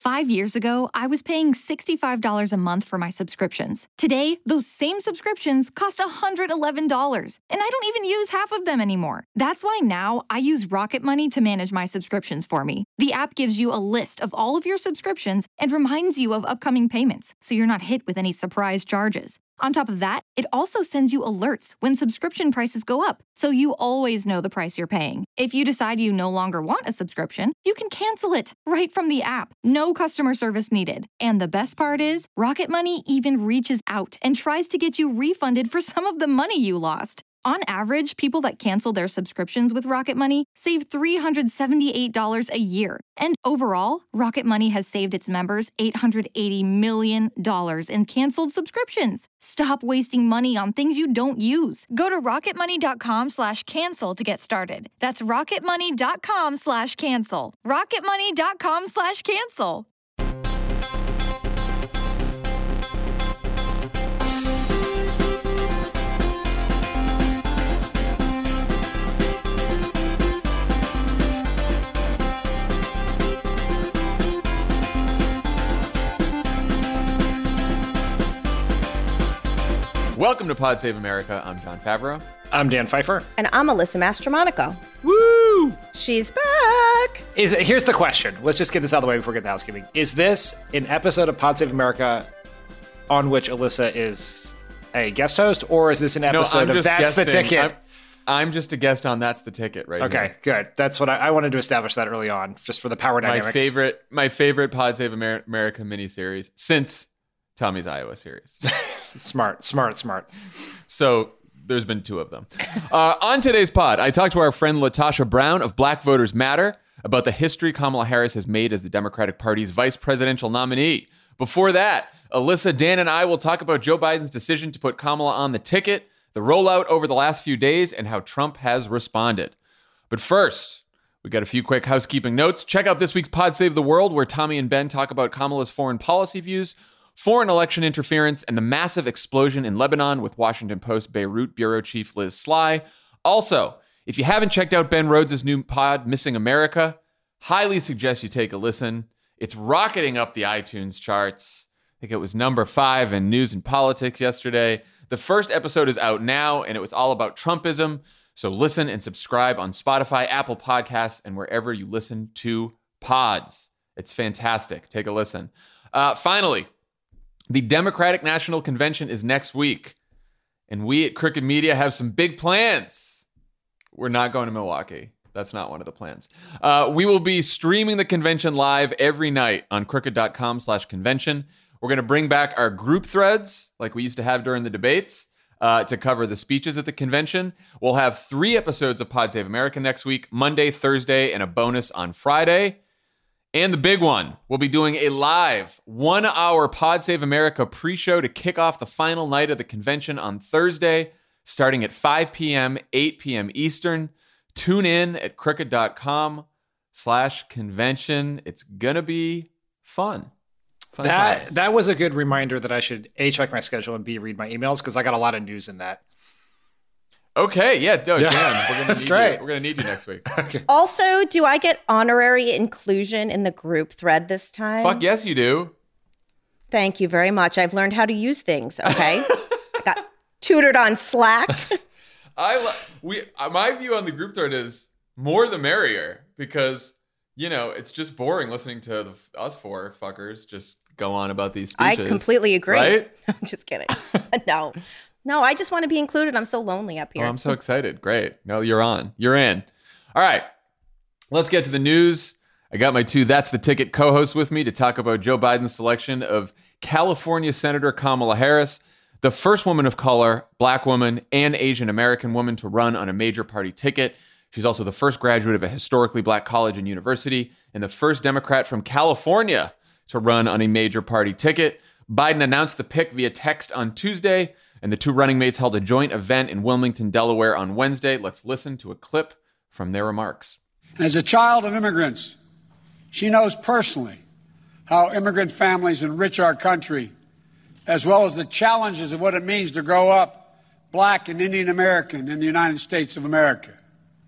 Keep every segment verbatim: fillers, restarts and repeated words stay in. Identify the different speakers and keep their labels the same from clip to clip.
Speaker 1: Five years ago, I was paying sixty-five dollars a month for my subscriptions. Today, those same subscriptions cost one hundred eleven dollars, and I don't even use half of them anymore. That's why now I use Rocket Money to manage my subscriptions for me. The app gives you a list of all of your subscriptions and reminds you of upcoming payments, so you're not hit with any surprise charges. On top of that, it also sends you alerts when subscription prices go up, so you always know the price you're paying. If you decide you no longer want a subscription, you can cancel it right from the app. No customer service needed. And the best part is, Rocket Money even reaches out and tries to get you refunded for some of the money you lost. On average, people that cancel their subscriptions with Rocket Money save three hundred seventy-eight dollars a year. And overall, Rocket Money has saved its members eight hundred eighty million dollars in canceled subscriptions. Stop wasting money on things you don't use. Go to rocketmoney.com slash cancel to get started. That's rocketmoney.com slash cancel. rocketmoney.com slash cancel.
Speaker 2: Welcome to Pod Save America. I'm John Favreau.
Speaker 3: I'm Dan Pfeiffer.
Speaker 4: And I'm Alyssa Mastromonaco.
Speaker 3: Woo!
Speaker 4: She's back.
Speaker 3: Is Here's the question. Let's just get this out of the way before we get to the housekeeping. Is this an episode of Pod Save America on which Alyssa is a guest host, or is this an episode
Speaker 2: no,
Speaker 3: of That's
Speaker 2: guessing.
Speaker 3: the Ticket?
Speaker 2: I'm, I'm just a guest on That's the Ticket right
Speaker 3: okay,
Speaker 2: here.
Speaker 3: Okay, good. That's what I, I wanted to establish that early on, just for the power
Speaker 2: my
Speaker 3: dynamics.
Speaker 2: Favorite, my favorite Pod Save Amer- America miniseries since Tommy's Iowa series.
Speaker 3: Smart, smart, smart.
Speaker 2: So there's been two of them. Uh, on today's pod, I talked to our friend Latasha Brown of Black Voters Matter about the history Kamala Harris has made as the Democratic Party's vice presidential nominee. Before that, Alyssa, Dan, and I will talk about Joe Biden's decision to put Kamala on the ticket, the rollout over the last few days, and how Trump has responded. But first, we got a few quick housekeeping notes. Check out this week's Pod Save the World, where Tommy and Ben talk about Kamala's foreign policy views, foreign election interference, and the massive explosion in Lebanon with Washington Post Beirut bureau chief Liz Sly. Also, if you haven't checked out Ben Rhodes' new pod, Missing America, highly suggest you take a listen. It's rocketing up the iTunes charts. I think it was number five in news and politics yesterday. The first episode is out now, and it was all about Trumpism. So listen and subscribe on Spotify, Apple Podcasts, and wherever you listen to pods. It's fantastic. Take a listen. Uh, finally, the Democratic National Convention is next week, and we at Crooked Media have some big plans. We're not going to Milwaukee. That's not one of the plans. Uh, we will be streaming the convention live every night on crooked.com slash convention. We're going to bring back our group threads like we used to have during the debates uh, to cover the speeches at the convention. We'll have three episodes of Pod Save America next week, Monday, Thursday, and a bonus on Friday. And the big one, we'll be doing a live one-hour Pod Save America pre-show to kick off the final night of the convention on Thursday, starting at five p.m., eight p.m. Eastern. Tune in at crooked.com slash convention. It's going to be fun. fun
Speaker 3: that
Speaker 2: times.
Speaker 3: That was a good reminder that I should A, check my schedule, and B, read my emails, because I got a lot of news in that.
Speaker 2: Okay, yeah, no,
Speaker 3: Yeah,
Speaker 2: Dan, we're gonna
Speaker 3: that's
Speaker 2: need
Speaker 3: great.
Speaker 2: You. We're going to need you next week.
Speaker 3: Okay.
Speaker 4: Also, do I get honorary inclusion in the group thread this time?
Speaker 2: Fuck yes, you do.
Speaker 4: Thank you very much. I've learned how to use things, okay? I got tutored on Slack.
Speaker 2: I lo- we uh, my view on the group thread is more the merrier, because you know it's just boring listening to the, us four fuckers just go on about these
Speaker 4: I
Speaker 2: speeches.
Speaker 4: completely agree.
Speaker 2: Right?
Speaker 4: I'm just kidding. No. No, I just want to be included. I'm so lonely up here.
Speaker 2: Oh, I'm so excited. Great. No, you're on. You're in. All right. Let's get to the news. I got my two That's the Ticket co-hosts with me to talk about Joe Biden's selection of California Senator Kamala Harris, the first woman of color, Black woman, and Asian American woman to run on a major party ticket. She's also the first graduate of a historically Black college and university, and the first Democrat from California to run on a major party ticket. Biden announced the pick via text on Tuesday, and the two running mates held a joint event in Wilmington, Delaware on Wednesday. Let's listen to a clip from their remarks.
Speaker 5: As a child of immigrants, she knows personally how immigrant families enrich our country, as well as the challenges of what it means to grow up Black and Indian American in the United States of America.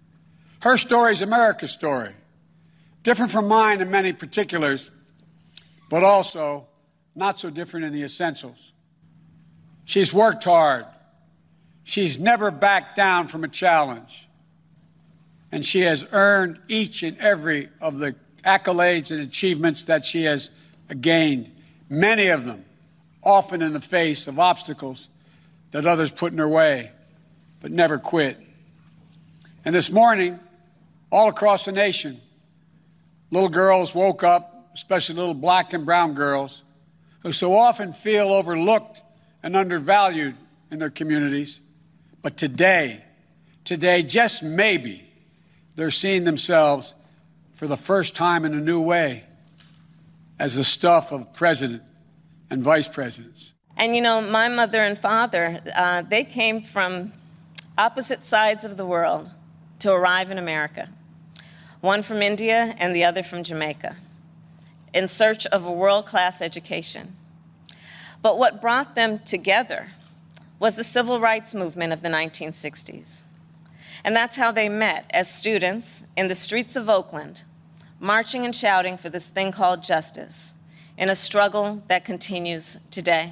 Speaker 5: Her story is America's story, different from mine in many particulars, but also not so different in the essentials. She's worked hard. She's never backed down from a challenge. And she has earned each and every of the accolades and achievements that she has gained, many of them often in the face of obstacles that others put in her way, but never quit. And this morning, all across the nation, little girls woke up, especially little black and brown girls, who so often feel overlooked and undervalued in their communities. But today, today, just maybe, they're seeing themselves for the first time in a new way as the stuff of president and vice presidents.
Speaker 6: And you know, my mother and father, uh, they came from opposite sides of the world to arrive in America. One from India and the other from Jamaica, in search of a world-class education. But what brought them together was the civil rights movement of the nineteen sixties. And that's how they met, as students in the streets of Oakland, marching and shouting for this thing called justice, in a struggle that continues today.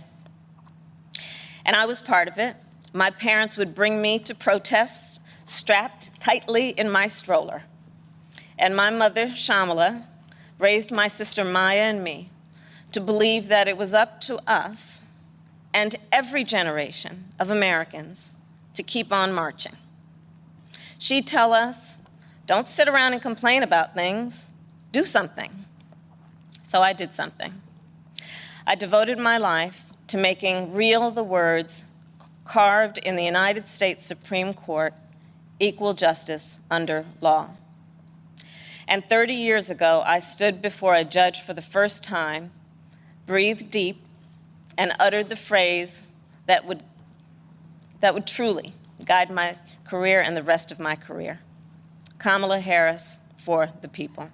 Speaker 6: And I was part of it. My parents would bring me to protests strapped tightly in my stroller. And my mother, Shamala, raised my sister Maya and me to believe that it was up to us and every generation of Americans to keep on marching. She'd tell us, don't sit around and complain about things, do something. So I did something. I devoted my life to making real the words carved in the United States Supreme Court, equal justice under law. And thirty years ago, I stood before a judge for the first time, breathed deep, and uttered the phrase that would, that would truly guide my career and the rest of my career. Kamala Harris for the people.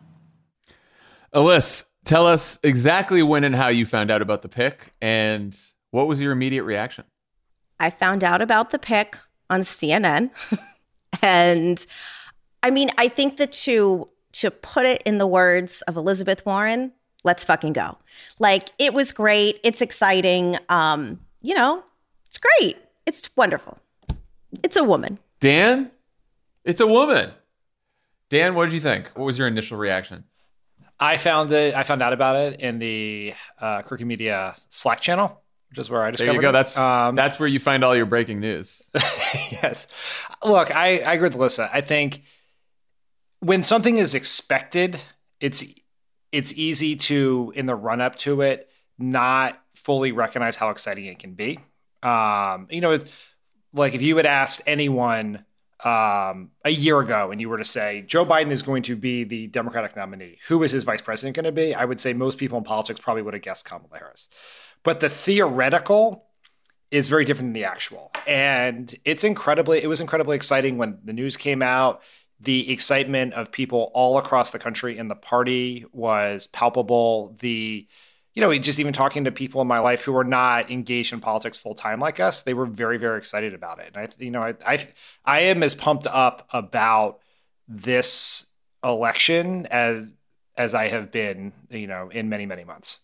Speaker 2: Alyssa, tell us exactly when and how you found out about the pick, and what was your immediate reaction?
Speaker 4: I found out about the pick on C N N. And I mean, I think that to, to put it in the words of Elizabeth Warren, let's fucking go. Like, it was great. It's exciting. Um, you know, it's great. It's wonderful. It's a woman.
Speaker 2: Dan, it's a woman. Dan, what did you think? What was your initial reaction?
Speaker 3: I found it. I found out about it in the uh, Crooked Media Slack channel, which is where I discovered it.
Speaker 2: There you go.
Speaker 3: It.
Speaker 2: That's um, that's where you find all your breaking news.
Speaker 3: Yes. Look, I, I agree with Alyssa. I think when something is expected, it's it's easy to, in the run up to it, not fully recognize how exciting it can be. Um, you know, it's, like if you had asked anyone um, a year ago and you were to say, Joe Biden is going to be the Democratic nominee, who is his vice president going to be? I would say most people in politics probably would have guessed Kamala Harris. But the theoretical is very different than the actual. And it's incredibly, it was incredibly exciting when the news came out. The excitement of people all across the country in the party was palpable. The You know, just even talking to people in my life who were not engaged in politics full time like us, they were very, very excited about it. And I, you know, I, I, I am as pumped up about this election as as I have been, you know, in many, many months.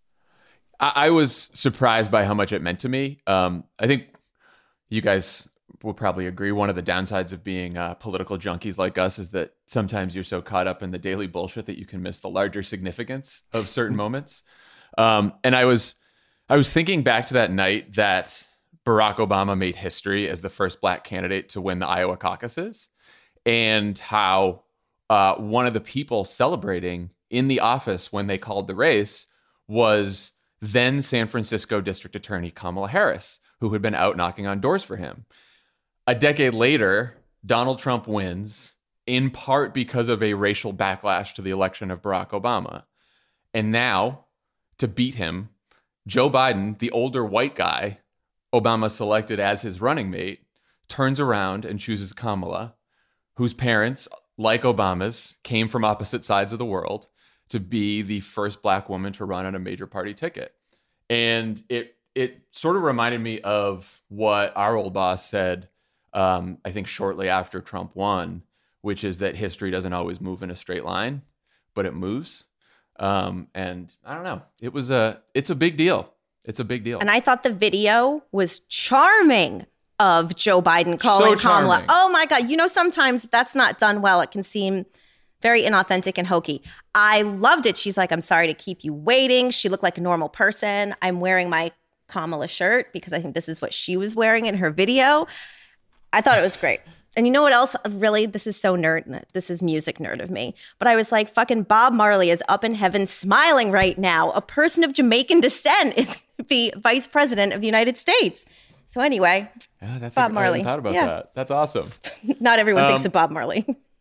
Speaker 2: I, I was surprised by how much it meant to me. Um, I think you guys will probably agree. One of the downsides of being uh, political junkies like us is that sometimes you're so caught up in the daily bullshit that you can miss the larger significance of certain moments. Um, and I was, I was thinking back to that night that Barack Obama made history as the first black candidate to win the Iowa caucuses, and how uh, one of the people celebrating in the office when they called the race was then San Francisco District Attorney Kamala Harris, who had been out knocking on doors for him. A decade later, Donald Trump wins, in part because of a racial backlash to the election of Barack Obama. And now, to beat him, Joe Biden, the older white guy Obama selected as his running mate, turns around and chooses Kamala, whose parents, like Obama's, came from opposite sides of the world, to be the first black woman to run on a major party ticket. And it it sort of reminded me of what our old boss said, um, I think shortly after Trump won, which is that history doesn't always move in a straight line, but it moves. Um, and I don't know. It was a, it's a big deal. It's a big deal.
Speaker 4: And I thought the video was charming of Joe Biden calling
Speaker 2: So
Speaker 4: Kamala.
Speaker 2: charming.
Speaker 4: Oh my God. You know, sometimes if that's not done well, it can seem very inauthentic and hokey. I loved it. She's like, I'm sorry to keep you waiting. She looked like a normal person. I'm wearing my Kamala shirt because I think this is what she was wearing in her video. I thought it was great. And you know what else? Really, this is so nerd. This is music nerd of me. But I was like, fucking Bob Marley is up in heaven smiling right now. A person of Jamaican descent is going to be vice president of the United States. So anyway,
Speaker 2: yeah, that's
Speaker 4: Bob
Speaker 2: a,
Speaker 4: Marley.
Speaker 2: I hadn't thought about
Speaker 4: Yeah.
Speaker 2: that. That's awesome.
Speaker 4: Not everyone
Speaker 2: Um,
Speaker 4: thinks of Bob Marley.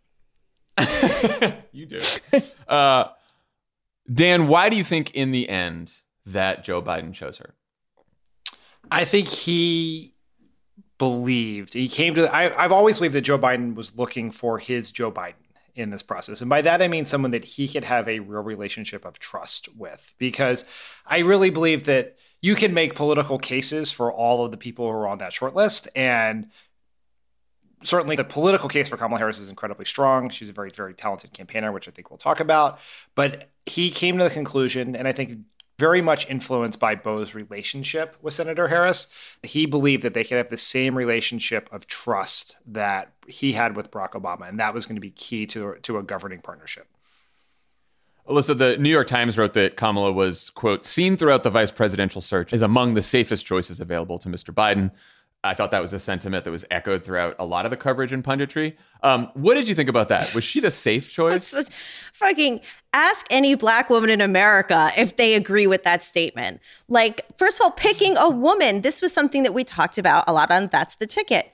Speaker 2: You do. Uh, Dan, why do you think in the end that Joe Biden chose her?
Speaker 3: I think he believed, he came to, I, I've always believed that Joe Biden was looking for his Joe Biden in this process. And by that, I mean someone that he could have a real relationship of trust with, because I really believe that you can make political cases for all of the people who are on that short list. And certainly the political case for Kamala Harris is incredibly strong. She's a very, very talented campaigner, which I think we'll talk about. But he came to the conclusion, and I think very much influenced by Beau's relationship with Senator Harris, he believed that they could have the same relationship of trust that he had with Barack Obama. And that was going to be key to, to a governing partnership.
Speaker 2: Alyssa, the New York Times wrote that Kamala was, quote, seen throughout the vice presidential search as among the safest choices available to Mister Biden. I thought that was a sentiment that was echoed throughout a lot of the coverage and punditry. Um, what did you think about that? Was she the safe choice?
Speaker 4: Fucking ask any black woman in America if they agree with that statement. Like, first of all, picking a woman. This was something that we talked about a lot on That's the Ticket.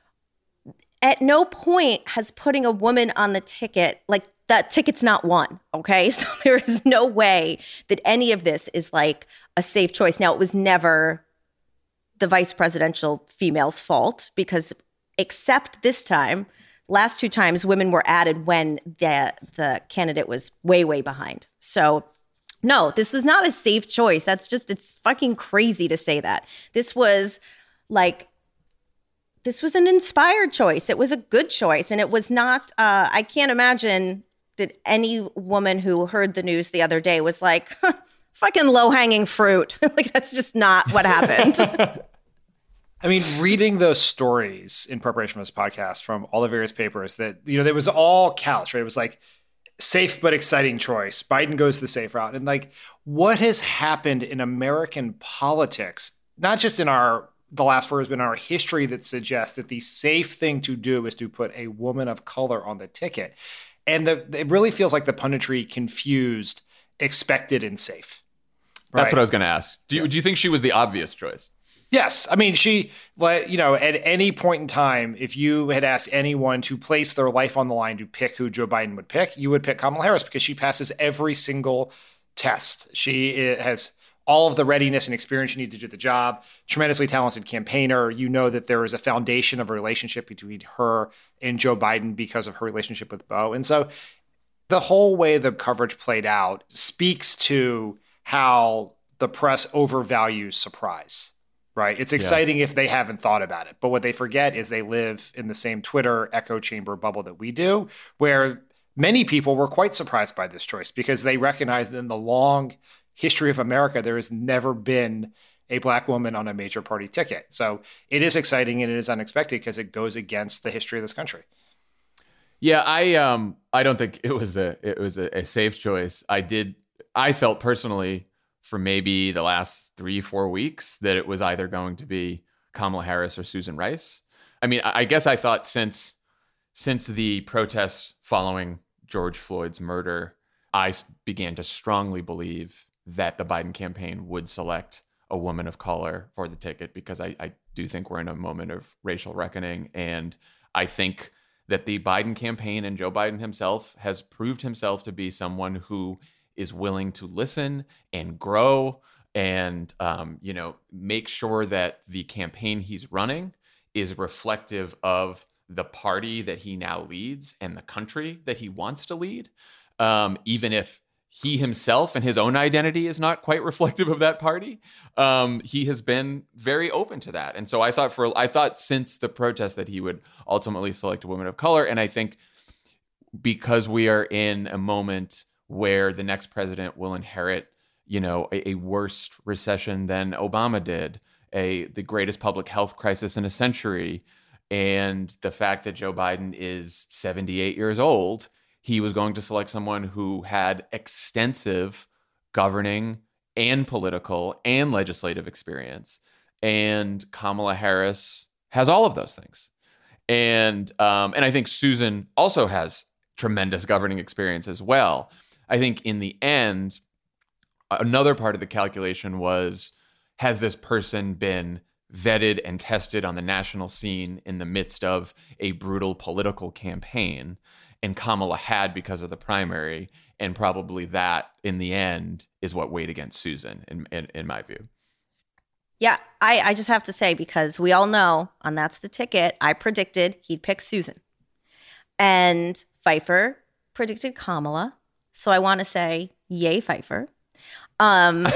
Speaker 4: At no point has putting a woman on the ticket, like that ticket's not won, okay? So there is no way that any of this is like a safe choice. Now, it was never the vice presidential female's fault because except this time, last two times women were added when the the candidate was way, way behind. So no, this was not a safe choice. That's just, it's fucking crazy to say that. This was like, this was an inspired choice. It was a good choice. And it was not, uh, I can't imagine that any woman who heard the news the other day was like, huh, fucking low-hanging fruit. Like, that's just not what happened.
Speaker 3: I mean, reading those stories in preparation for this podcast from all the various papers that, you know, there was all couched, right? It was like safe but exciting choice. Biden goes the safe route. And like, what has happened in American politics, not just in our, the last four years, but in our history that suggests that the safe thing to do is to put a woman of color on the ticket. And the, it really feels like the punditry confused expected and safe. Right?
Speaker 2: That's what I was going to ask. Do you, yeah. do you think she was the obvious choice?
Speaker 3: Yes. I mean, she, you know, at any point in time, if you had asked anyone to place their life on the line to pick who Joe Biden would pick, you would pick Kamala Harris because she passes every single test. She has all of the readiness and experience you need to do the job. Tremendously talented campaigner. You know that there is a foundation of a relationship between her and Joe Biden because of her relationship with Beau. And so the whole way the coverage played out speaks to how the press overvalues surprise. Right. It's exciting yeah. if they haven't thought about it. But what they forget is they live in the same Twitter echo chamber bubble that we do, where many people were quite surprised by this choice because they recognize that in the long history of America, there has never been a black woman on a major party ticket. So it is exciting and it is unexpected because it goes against the history of this country.
Speaker 2: Yeah, I um I don't think it was a it was a, a safe choice. I did I felt personally for maybe the last three, four weeks that it was either going to be Kamala Harris or Susan Rice. I mean, I guess I thought since since the protests following George Floyd's murder, I began to strongly believe that the Biden campaign would select a woman of color for the ticket because I, I do think we're in a moment of racial reckoning. And I think that the Biden campaign and Joe Biden himself has proved himself to be someone who is willing to listen and grow and, um, you know, make sure that the campaign he's running is reflective of the party that he now leads and the country that he wants to lead, um, even if he himself and his own identity is not quite reflective of that party. Um, he has been very open to that. And so I thought for I thought since the protest that he would ultimately select a woman of color. And I think because we are in a moment where the next president will inherit, you know, a, a worse recession than Obama did, a the greatest public health crisis in a century, and the fact that Joe Biden is seventy-eight years old, he was going to select someone who had extensive governing and political and legislative experience. And Kamala Harris has all of those things. And um, and I think Susan also has tremendous governing experience as well. I think in the end, another part of the calculation was, has this person been vetted and tested on the national scene in the midst of a brutal political campaign? And Kamala had, because of the primary, and probably that in the end is what weighed against Susan, in, in, in my view.
Speaker 4: Yeah, I, I just have to say, because we all know on That's the Ticket, I predicted he'd pick Susan. And Pfeiffer predicted Kamala. So I want to say, yay, Pfeiffer. Um,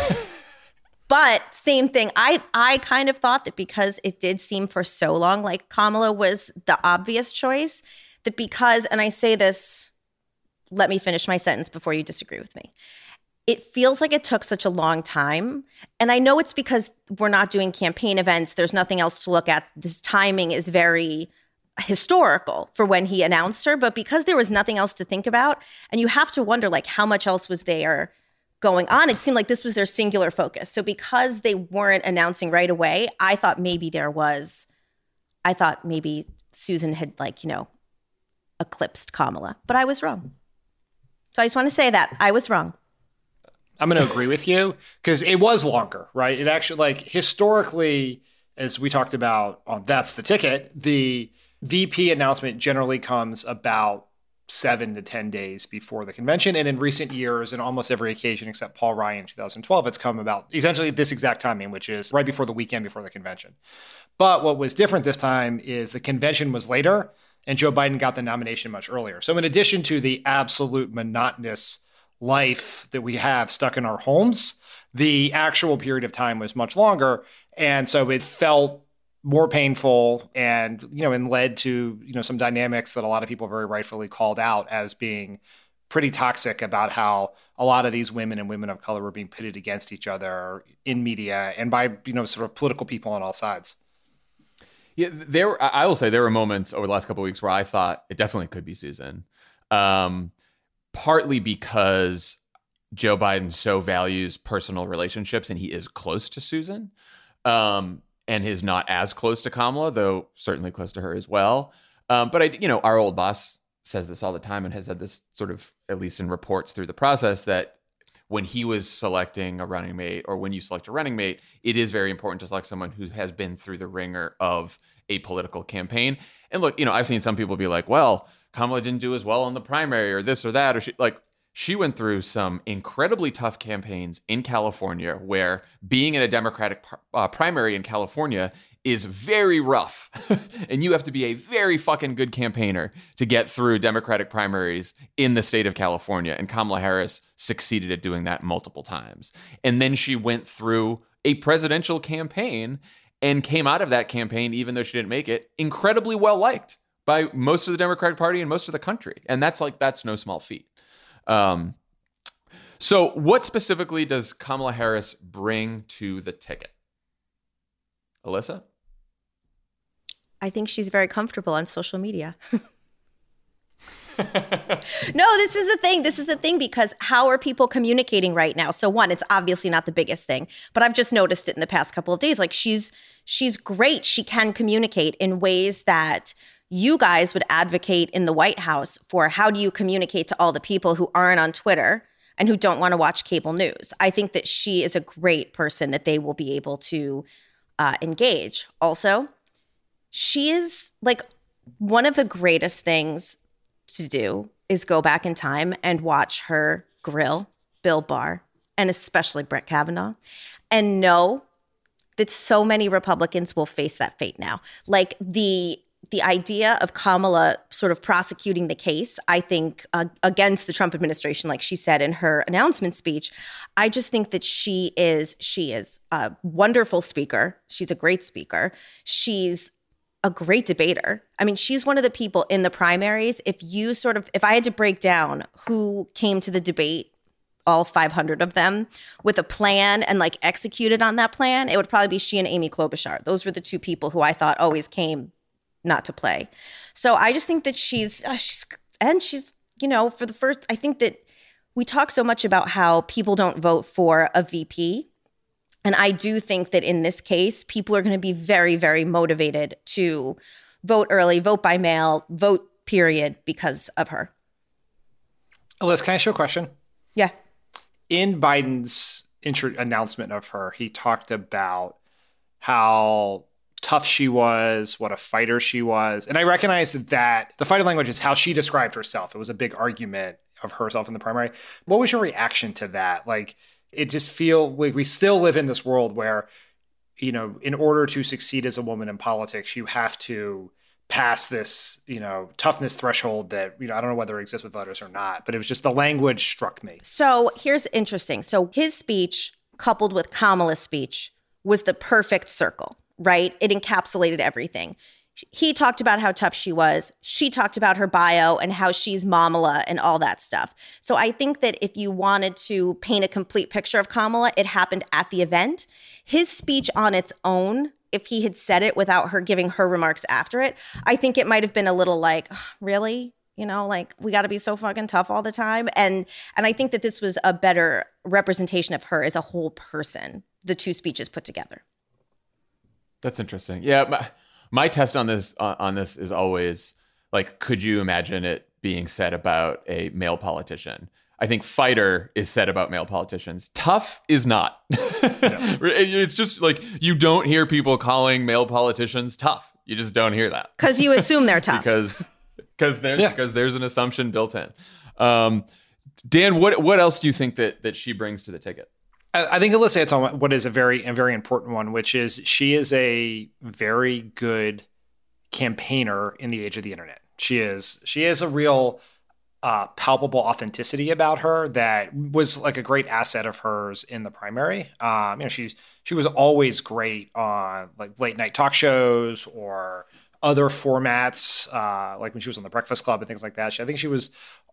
Speaker 4: but same thing. I, I kind of thought that because it did seem for so long like Kamala was the obvious choice, that because, and I say this, let me finish my sentence before you disagree with me. It feels like it took such a long time. And I know it's because we're not doing campaign events. There's nothing else to look at. This timing is very historical for when he announced her, but because there was nothing else to think about, and you have to wonder, like, how much else was there going on? It seemed like this was their singular focus. So because they weren't announcing right away, I thought maybe there was, I thought maybe Susan had, like, you know, eclipsed Kamala, but I was wrong. So I just want to say that I was wrong.
Speaker 3: I'm going to agree with you because it was longer, right? It actually, like, historically, as we talked about on That's the Ticket, the V P announcement generally comes about seven to ten days before the convention. And in recent years, in almost every occasion except Paul Ryan in two thousand twelve, it's come about essentially this exact timing, which is right before the weekend before the convention. But what was different this time is the convention was later and Joe Biden got the nomination much earlier. So in addition to the absolute monotonous life that we have stuck in our homes, the actual period of time was much longer. And so it felt more painful and, you know, and led to, you know, some dynamics that a lot of people very rightfully called out as being pretty toxic about how a lot of these women and women of color were being pitted against each other in media and by, you know, sort of political people on all sides.
Speaker 2: Yeah, there. I will say there were moments over the last couple of weeks where I thought it definitely could be Susan, um, partly because Joe Biden so values personal relationships and he is close to Susan. Um, and is not as close to Kamala, though certainly close to her as well. Um, but, I, you know, our old boss says this all the time and has said this sort of, at least in reports through the process, that when he was selecting a running mate or when you select a running mate, it is very important to select someone who has been through the ringer of a political campaign. And look, you know, I've seen some people be like, well, Kamala didn't do as well in the primary or this or that, or she, like, she went through some incredibly tough campaigns in California where being in a Democratic uh, primary in California is very rough. And you have to be a very fucking good campaigner to get through Democratic primaries in the state of California. And Kamala Harris succeeded at doing that multiple times. And then she went through a presidential campaign and came out of that campaign, even though she didn't make it, incredibly well liked by most of the Democratic Party and most of the country. And that's like, that's no small feat. Um, so what specifically does Kamala Harris bring to the ticket? Alyssa?
Speaker 4: I think she's very comfortable on social media. No, this is the thing. This is the thing, because how are people communicating right now? So one, it's obviously not the biggest thing, but I've just noticed it in the past couple of days. Like she's, she's great. She can communicate in ways that you guys would advocate in the White House for. How do you communicate to all the people who aren't on Twitter and who don't want to watch cable news? I think that she is a great person that they will be able to uh, engage. Also, she is like one of the greatest things to do is go back in time and watch her grill Bill Barr and especially Brett Kavanaugh and know that so many Republicans will face that fate now. Like the The idea of Kamala sort of prosecuting the case, I think, uh, against the Trump administration, like she said in her announcement speech, I just think that she is she is a wonderful speaker. She's a great speaker. She's a great debater. I mean, she's one of the people in the primaries. If you sort of, if I had to break down who came to the debate, all five hundred of them, with a plan and like executed on that plan, it would probably be she and Amy Klobuchar. Those were the two people who I thought always came not to play. So I just think that she's, uh, she's, and she's, you know, for the first, I think that we talk so much about how people don't vote for a V P. And I do think that in this case, people are going to be very, very motivated to vote early, vote by mail, vote period because of her.
Speaker 3: Alyssa, can I ask you a question?
Speaker 4: Yeah.
Speaker 3: In Biden's intro- announcement of her, he talked about how tough she was, what a fighter she was. And I recognize that the fighter language is how she described herself. It was a big argument of herself in the primary. What was your reaction to that? Like, it just feel we, we still live in this world where, you know, in order to succeed as a woman in politics, you have to pass this, you know, toughness threshold that, you know, I don't know whether it exists with voters or not, but it was just the language struck me.
Speaker 4: So here's interesting. So his speech coupled with Kamala's speech was the perfect circle, right? It encapsulated everything. He talked about how tough she was. She talked about her bio and how she's Mamala and all that stuff. So I think that if you wanted to paint a complete picture of Kamala, it happened at the event. His speech on its own, if he had said it without her giving her remarks after it, I think it might have been a little like, really? You know, like, we got to be so fucking tough all the time. And and I think that this was a better representation of her as a whole person, the two speeches put together.
Speaker 2: That's interesting. Yeah. My- My test on this uh, on this is always like, could you imagine it being said about a male politician? I think fighter is said about male politicians. Tough is not. Yeah. It's just like, you don't hear people calling male politicians tough. You just don't hear that.
Speaker 4: Because you assume they're tough.
Speaker 2: because because there's
Speaker 3: Yeah.
Speaker 2: because there's an assumption built in. Um, Dan, what what else do you think that that she brings to the ticket?
Speaker 3: I think Alyssa hits on what is a very, a very important one, which is she is a very good campaigner in the age of the internet. She is, she is a real uh, palpable authenticity about her that was like a great asset of hers in the primary. Um, you know, she's, she was always great on like late night talk shows or other formats, uh, like when she was on the Breakfast Club and things like that. She, I think she was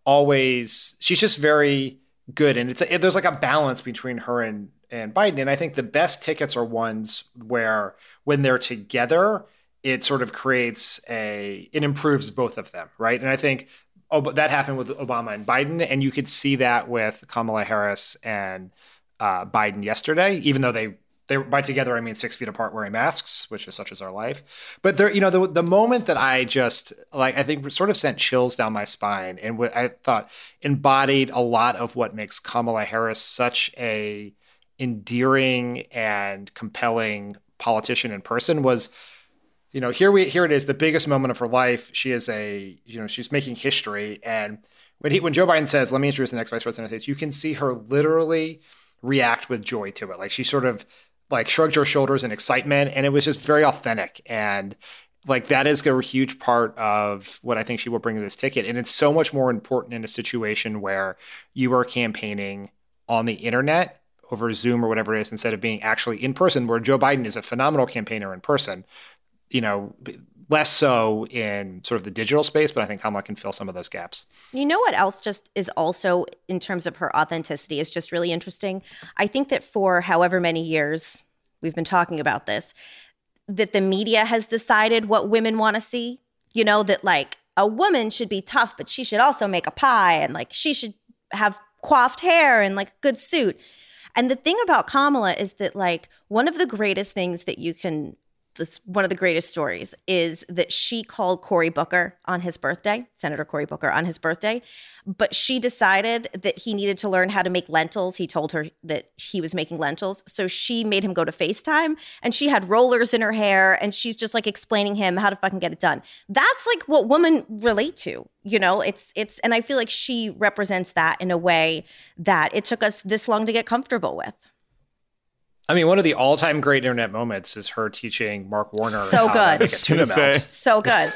Speaker 3: always, she's just very good. And it's a, it, there's like a balance between her and, and Biden. And I think the best tickets are ones where when they're together, it sort of creates a, it improves both of them. Right. And I think oh, but that happened with Obama and Biden. And you could see that with Kamala Harris and uh, Biden yesterday, even though they, they by together, I mean, six feet apart wearing masks, which is such as our life. But there, you know, the, the moment that I just like, I think sort of sent chills down my spine and what I thought embodied a lot of what makes Kamala Harris such a endearing and compelling politician in person was, you know, here we, here it is, the biggest moment of her life. She is a, you know, she's making history. And when he, when Joe Biden says, let me introduce the next vice president of the United States, you can see her literally react with joy to it. Like she sort of, like shrugged her shoulders in excitement, and it was just very authentic. And like that is a huge part of what I think she will bring to this ticket. And it's so much more important in a situation where you are campaigning on the internet over Zoom or whatever it is, instead of being actually in person, where Joe Biden is a phenomenal campaigner in person, you know, less so in sort of the digital space, but I think Kamala can fill some of those gaps.
Speaker 4: You know what else just is also, in terms of her authenticity, is just really interesting? I think that for however many years we've been talking about this, that the media has decided what women want to see. You know, that like a woman should be tough, but she should also make a pie, and like she should have coiffed hair and like a good suit. And the thing about Kamala is that like one of the greatest things that you can This, one of the greatest stories is that she called Cory Booker on his birthday, Senator Cory Booker on his birthday, but she decided that he needed to learn how to make lentils. He told her that he was making lentils. So she made him go to FaceTime, and she had rollers in her hair, and she's just like explaining him how to fucking get it done. That's like what women relate to, you know, it's, it's, and I feel like she represents that in a way that it took us this long to get comfortable with.
Speaker 3: I mean, one of the all-time great internet moments is her teaching Mark Warner.
Speaker 4: So good.
Speaker 3: To make a tuna melt.
Speaker 4: So good.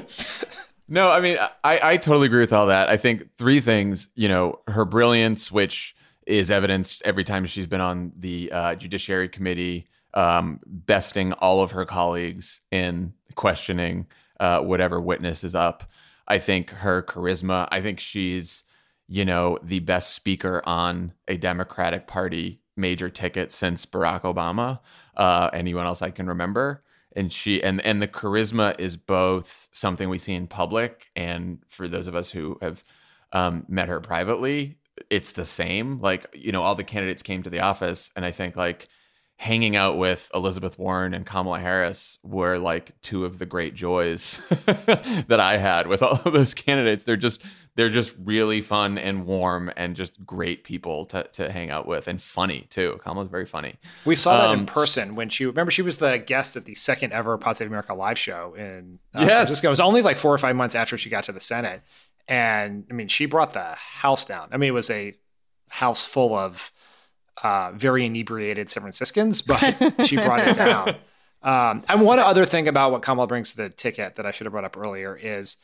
Speaker 2: No, I mean, I, I totally agree with all that. I think three things, you know, her brilliance, which is evidenced every time she's been on the uh, Judiciary Committee, um, besting all of her colleagues in questioning uh, whatever witness is up. I think her charisma, I think she's, you know, the best speaker on a Democratic Party major ticket since Barack Obama, uh, anyone else I can remember. And she and and the charisma is both something we see in public, and for those of us who have um, met her privately, it's the same. Like, you know, all the candidates came to the office, and I think like hanging out with Elizabeth Warren and Kamala Harris were like two of the great joys that I had with all of those candidates. They're just they're just really fun and warm and just great people to to hang out with, and funny too. Kamala's very funny.
Speaker 3: We saw that
Speaker 2: um,
Speaker 3: in person when she remember she was the guest at the second ever Pod Save America live show in uh,
Speaker 2: yes.
Speaker 3: San Francisco. It was only like four or five months after she got to the Senate, and I mean she brought the house down. I mean it was a house full of Uh, very inebriated San Franciscans, but she brought it down. Um, and one other thing about what Kamala brings to the ticket that I should have brought up earlier is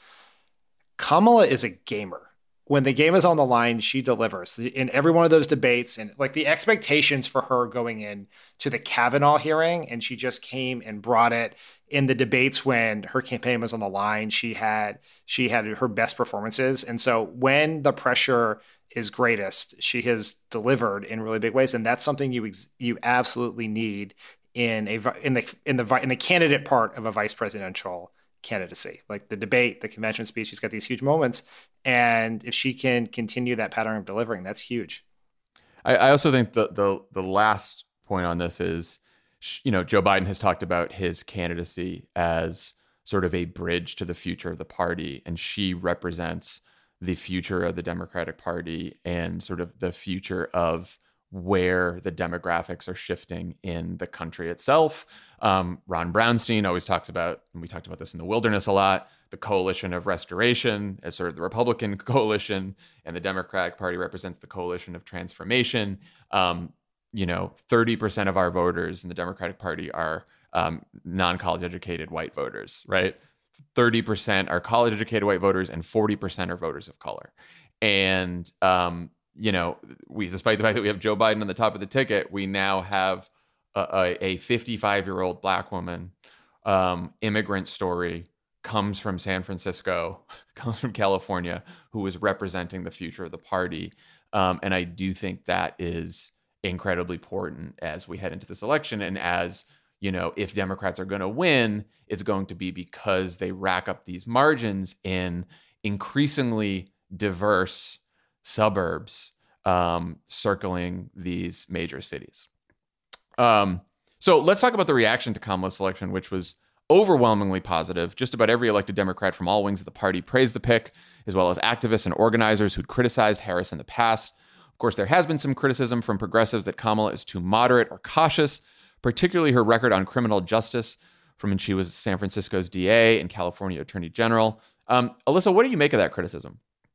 Speaker 3: Kamala is a gamer. When the game is on the line, she delivers in every one of those debates. And like the expectations for her going in to the Kavanaugh hearing, and she just came and brought it in the debates when her campaign was on the line. She had she had her best performances, and so when the pressure is greatest, she has delivered in really big ways, and that's something you ex- you absolutely need in a in the in the in the candidate part of a vice presidential candidacy. Like the debate, the convention speech, she's got these huge moments, and if she can continue that pattern of delivering, that's huge.
Speaker 2: I, I also think the the the last point on this is, you know, Joe Biden has talked about his candidacy as sort of a bridge to the future of the party, and she represents the future of the Democratic Party and sort of the future of where the demographics are shifting in the country itself. Um, Ron Brownstein always talks about, and we talked about this in The Wilderness a lot, the coalition of restoration as sort of the Republican coalition, and the Democratic Party represents the coalition of transformation. Um, you know, thirty percent of our voters in the Democratic Party are um, non-college educated white voters, right? thirty percent are college educated white voters and forty percent are voters of color. And, um, you know, we, despite the fact that we have Joe Biden on the top of the ticket, we now have a, a fifty-five year old black woman, um, immigrant story, comes from San Francisco, comes from California, who is representing the future of the party. Um, and I do think that is incredibly important as we head into this election. And as, you know, if Democrats are going to win, it's going to be because they rack up these margins in increasingly diverse suburbs um, circling these major cities. Um, so let's talk about the reaction to Kamala's selection, which was overwhelmingly positive. Just about every elected Democrat from all wings of the party praised the pick, as well as activists and organizers who'd criticized Harris in the past. Of course, there has been some criticism from progressives that Kamala is too moderate or cautious, particularly her record on criminal justice from when she was San Francisco's D A and California Attorney General. Um, Alyssa, what do you make of that criticism?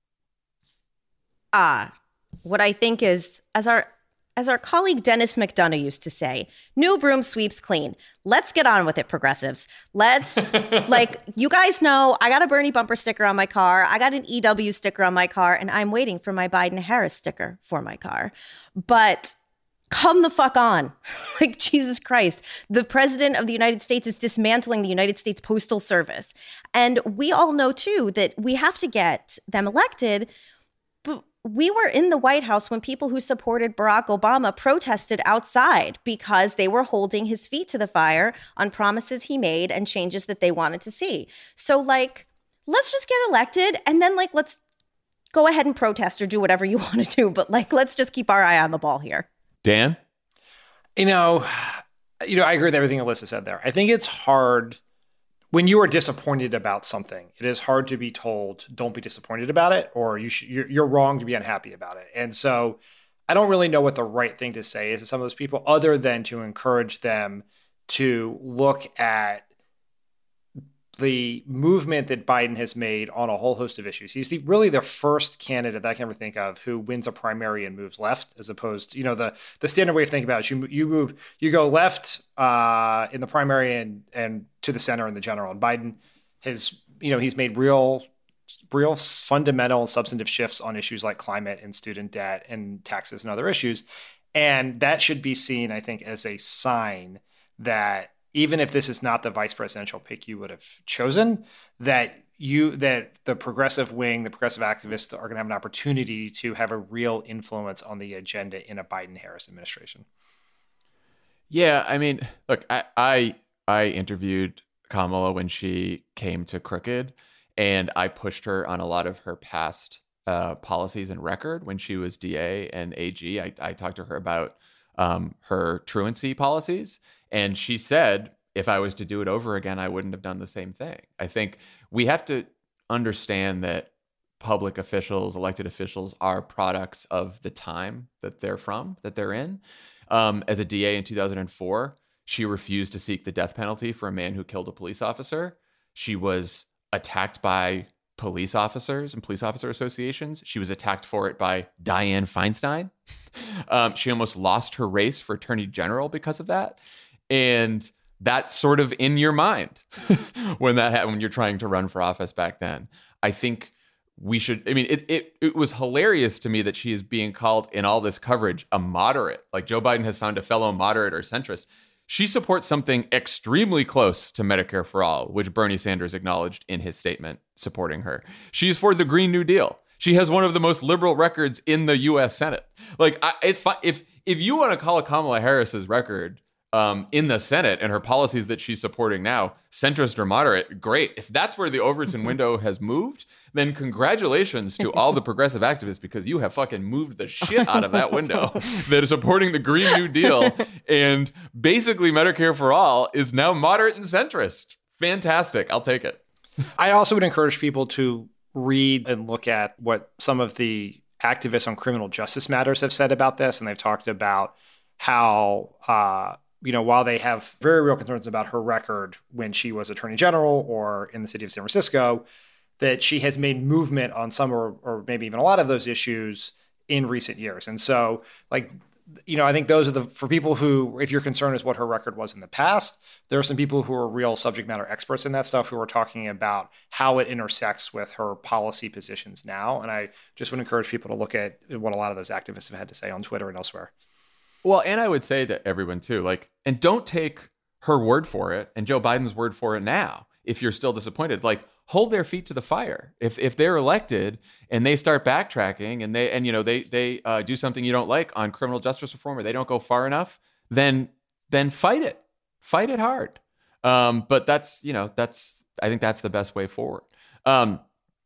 Speaker 4: Ah, uh, what I think is, as our as our colleague Dennis McDonough used to say, new broom sweeps clean. Let's get on with it, progressives. Let's, like, you guys know, I got a Bernie bumper sticker on my car. I got an E W sticker on my car, and I'm waiting for my Biden-Harris sticker for my car. But come the fuck on. Like, Jesus Christ. The president of the United States is dismantling the United States Postal Service. And we all know, too, that we have to get them elected. But we were in the White House when people who supported Barack Obama protested outside because they were holding his feet to the fire on promises he made and changes that they wanted to see. So, like, let's just get elected and then, like, let's go ahead and protest or do whatever you want to do. But, like, let's just keep our eye on the ball here.
Speaker 2: Dan?
Speaker 3: You know, you know, I agree with everything Alyssa said there. I think it's hard when you are disappointed about something. It is hard to be told, don't be disappointed about it, or you sh- you're, you're wrong to be unhappy about it. And so I don't really know what the right thing to say is to some of those people other than to encourage them to look at the movement that Biden has made on a whole host of issues. He's the, really the first candidate that I can ever think of who wins a primary and moves left, as opposed to, you know, the the standard way of thinking about it is you you move you go left uh, in the primary and and to the center in the general. And Biden has, you know, he's made real real fundamental and substantive shifts on issues like climate and student debt and taxes and other issues, and that should be seen, I think, as a sign that even if this is not the vice presidential pick you would have chosen, that you that the progressive wing, the progressive activists are going to have an opportunity to have a real influence on the agenda in a Biden-Harris administration.
Speaker 2: Yeah, I mean, look, I I, I interviewed Kamala when she came to Crooked, and I pushed her on a lot of her past uh, policies and record when she was D A and A G. I, I talked to her about um, her truancy policies, and she said, if I was to do it over again, I wouldn't have done the same thing. I think we have to understand that public officials, elected officials, are products of the time that they're from, that they're in. Um, as a D A in two thousand four, she refused to seek the death penalty for a man who killed a police officer. She was attacked by police officers and police officer associations. She was attacked for it by Dianne Feinstein. um, she almost lost her race for attorney general because of that. And that's sort of in your mind when that happened, when you're trying to run for office back then. I think we should, I mean, it, it it was hilarious to me that she is being called in all this coverage a moderate. Like Joe Biden has found a fellow moderate or centrist. She supports something extremely close to Medicare for All, which Bernie Sanders acknowledged in his statement supporting her. She's for the Green New Deal. She has one of the most liberal records in the U S Senate. Like, I, if if if you want to call Kamala Harris's record Um, in the Senate and her policies that she's supporting now, centrist or moderate, great. If that's where the Overton window has moved, then congratulations to all the progressive activists, because you have fucking moved the shit out of that window that is supporting the Green New Deal. And basically Medicare for All is now moderate and centrist. Fantastic. I'll take it.
Speaker 3: I also would encourage people to read and look at what some of the activists on criminal justice matters have said about this. And they've talked about how, uh, you know, while they have very real concerns about her record when she was attorney general or in the city of San Francisco, that she has made movement on some or, or maybe even a lot of those issues in recent years. And so, like, you know, I think those are the, for people who, if your concern is what her record was in the past, there are some people who are real subject matter experts in that stuff who are talking about how it intersects with her policy positions now. And I just would encourage people to look at what a lot of those activists have had to say on Twitter and elsewhere.
Speaker 2: Well, and I would say to everyone too, like, and don't take her word for it and Joe Biden's word for it now. If you're still disappointed, like, hold their feet to the fire. If if they're elected and they start backtracking and they and you know they they uh, do something you don't like on criminal justice reform, or they don't go far enough, then then fight it, fight it hard. Um, but that's you know that's I think that's the best way forward. Um,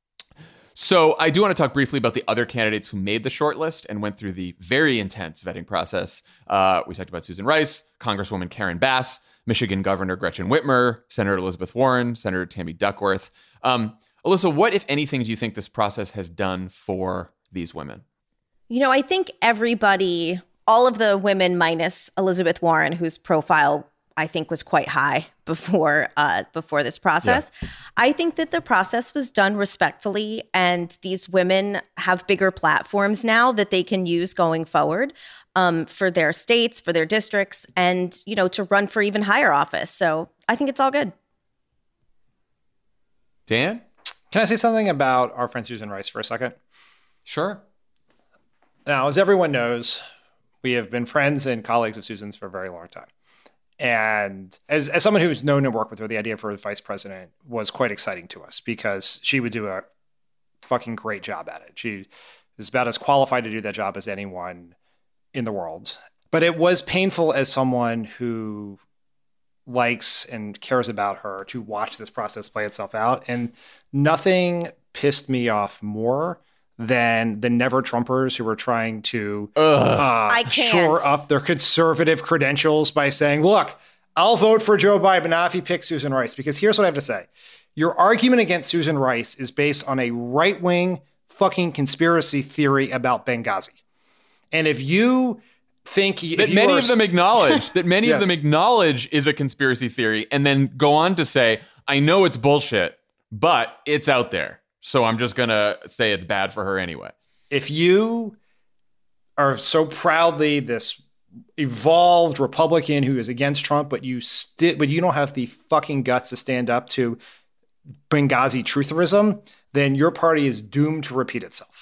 Speaker 2: So I do want to talk briefly about the other candidates who made the shortlist and went through the very intense vetting process. Uh, we talked about Susan Rice, Congresswoman Karen Bass, Michigan Governor Gretchen Whitmer, Senator Elizabeth Warren, Senator Tammy Duckworth. Um, Alyssa, what, if anything, do you think this process has done for these women?
Speaker 4: You know, I think everybody, all of the women minus Elizabeth Warren, whose profile I think was quite high before uh, before this process. Yeah. I think that the process was done respectfully, and these women have bigger platforms now that they can use going forward um, for their states, for their districts, and, you know, to run for even higher office. So I think it's all good.
Speaker 2: Dan?
Speaker 3: Can I say something about our friend Susan Rice for a second?
Speaker 2: Sure.
Speaker 3: Now, as everyone knows, we have been friends and colleagues of Susan's for a very long time. And as, as someone who's known and worked with her, the idea of her as vice president was quite exciting to us because she would do a fucking great job at it. She is about as qualified to do that job as anyone in the world. But it was painful as someone who likes and cares about her to watch this process play itself out. And nothing pissed me off more than the never Trumpers who were trying to uh,
Speaker 4: I can't.
Speaker 3: shore up their conservative credentials by saying, look, I'll vote for Joe Biden now if he picks Susan Rice. Because here's what I have to say. Your argument against Susan Rice is based on a right-wing fucking conspiracy theory about Benghazi. And if you think...
Speaker 2: That
Speaker 3: if
Speaker 2: many
Speaker 3: you
Speaker 2: of them acknowledge, that many
Speaker 3: yes.
Speaker 2: of them acknowledge is a conspiracy theory, and then go on to say, I know it's bullshit, but it's out there. So I'm just going to say it's bad for her anyway.
Speaker 3: If you are so proudly this evolved Republican who is against Trump, but you sti- but you don't have the fucking guts to stand up to Benghazi trutherism, then your party is doomed to repeat itself.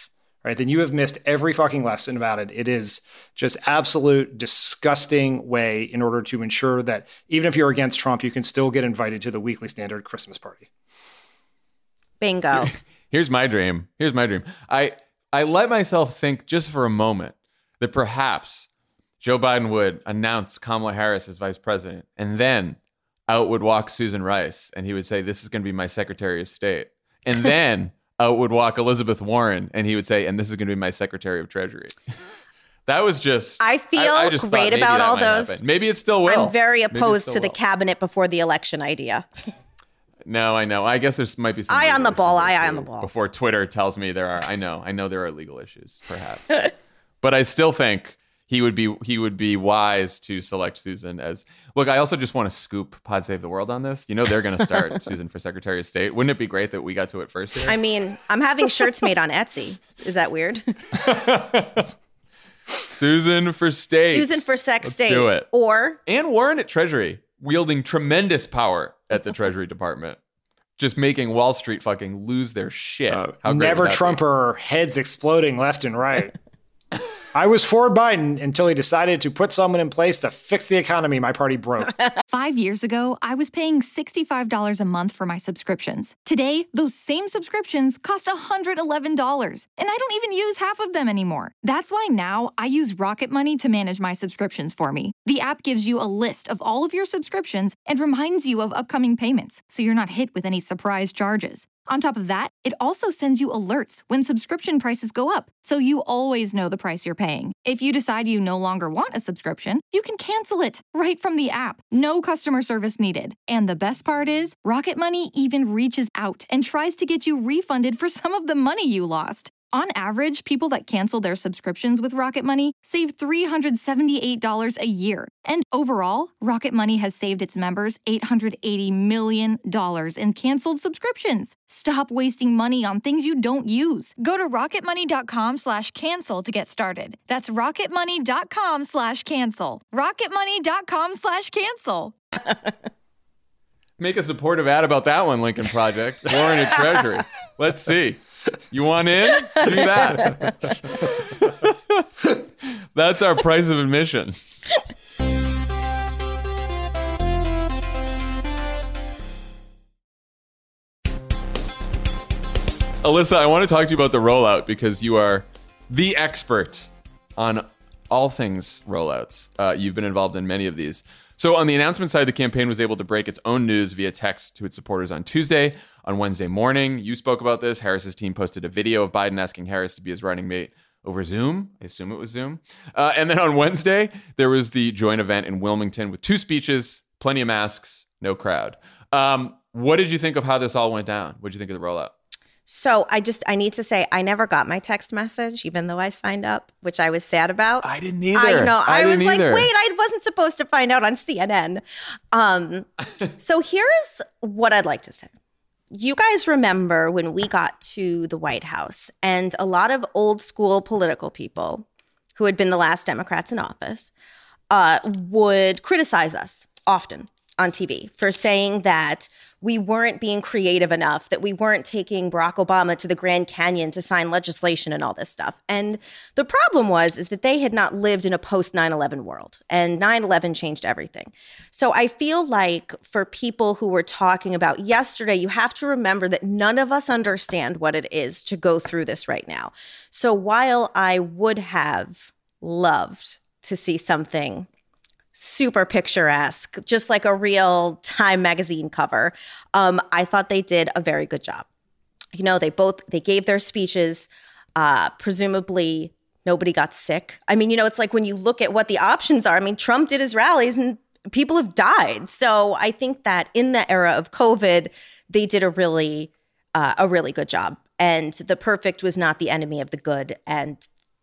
Speaker 3: right, then you have missed every fucking lesson about it. It is just absolute disgusting way in order to ensure that even if you're against Trump, you can still get invited to the Weekly Standard Christmas party.
Speaker 4: Bingo.
Speaker 2: Here's my dream. Here's my dream. I I let myself think just for a moment that perhaps Joe Biden would announce Kamala Harris as vice president, and then out would walk Susan Rice, and he would say, "This is going to be my Secretary of State." And then out would walk Elizabeth Warren, and he would say, "And this is going to be my Secretary of Treasury." That was just...
Speaker 4: I feel
Speaker 2: I, I just
Speaker 4: great about all those.
Speaker 2: Happen. Maybe it still will.
Speaker 4: I'm very opposed to the
Speaker 2: will.
Speaker 4: cabinet before the election idea.
Speaker 2: No, I know. I guess there's might be some...
Speaker 4: Eye on the ball. Eye on the
Speaker 2: too,
Speaker 4: ball.
Speaker 2: Before Twitter tells me there are... I know. I know there are legal issues, perhaps. But I still think he would be he would be wise to select Susan as... Look, I also just want to scoop Pod Save the World on this. You know they're going to start Susan for Secretary of State. Wouldn't it be great that we got to it first here?
Speaker 4: I mean, I'm having shirts made on Etsy. Is that weird?
Speaker 2: Susan for State.
Speaker 4: Susan for Sec
Speaker 2: Let's
Speaker 4: State.
Speaker 2: do it.
Speaker 4: Or...
Speaker 2: And Warren at Treasury, wielding tremendous power at the Treasury Department. Just making Wall Street fucking lose their shit.
Speaker 3: Uh,
Speaker 2: How great
Speaker 3: never
Speaker 2: would that be?
Speaker 3: Trumper, heads exploding left and right. I was for Biden until he decided to put someone in place to fix the economy my party broke.
Speaker 1: Five years ago, I was paying sixty-five dollars a month for my subscriptions. Today, those same subscriptions cost one hundred eleven dollars, and I don't even use half of them anymore. That's why now I use Rocket Money to manage my subscriptions for me. The app gives you a list of all of your subscriptions and reminds you of upcoming payments, so you're not hit with any surprise charges. On top of that, it also sends you alerts when subscription prices go up, so you always know the price you're paying. If you decide you no longer want a subscription, you can cancel it right from the app. No customer service needed. And the best part is, Rocket Money even reaches out and tries to get you refunded for some of the money you lost. On average, people that cancel their subscriptions with Rocket Money save three hundred seventy-eight dollars a year. And overall, Rocket Money has saved its members eight hundred eighty million dollars in canceled subscriptions. Stop wasting money on things you don't use. Go to rocketmoney.com slash cancel to get started. That's rocketmoney.com slash cancel. rocketmoney.com slash cancel.
Speaker 2: Make a supportive ad about that one, Lincoln Project. Warren at Treasury. Let's see. You want in? Do that. That's our price of admission. Alyssa, I want to talk to you about the rollout because you are the expert on all things rollouts. Uh, you've been involved in many of these. So on the announcement side, the campaign was able to break its own news via text to its supporters on Tuesday. On Wednesday morning, you spoke about this. Harris's team posted a video of Biden asking Harris to be his running mate over Zoom. I assume it was Zoom. Uh, and then on Wednesday, there was the joint event in Wilmington with two speeches, plenty of masks, no crowd. Um, what did you think of how this all went down? What did you think of the rollout?
Speaker 4: So I just, I need to say, I never got my text message, even though I signed up, which I was sad about.
Speaker 2: I didn't either.
Speaker 4: I know. I,
Speaker 2: I
Speaker 4: was
Speaker 2: didn't
Speaker 4: like,
Speaker 2: either.
Speaker 4: wait, I wasn't supposed to find out on C N N. Um, so here's what I'd like to say. You guys remember when we got to the White House and a lot of old school political people who had been the last Democrats in office uh, would criticize us often on T V for saying that we weren't being creative enough, that we weren't taking Barack Obama to the Grand Canyon to sign legislation and all this stuff. And the problem was, is that they had not lived in a post nine eleven world, and nine eleven changed everything. So I feel like for people who were talking about yesterday, you have to remember that none of us understand what it is to go through this right now. So while I would have loved to see something super picturesque, just like a real Time magazine cover, Um, I thought they did a very good job. You know, they both, they gave their speeches. Uh, presumably, nobody got sick. I mean, you know, it's like when you look at what the options are, I mean, Trump did his rallies and people have died. So I think that in the era of COVID, they did a really, uh, a really good job. And the perfect was not the enemy of the good. And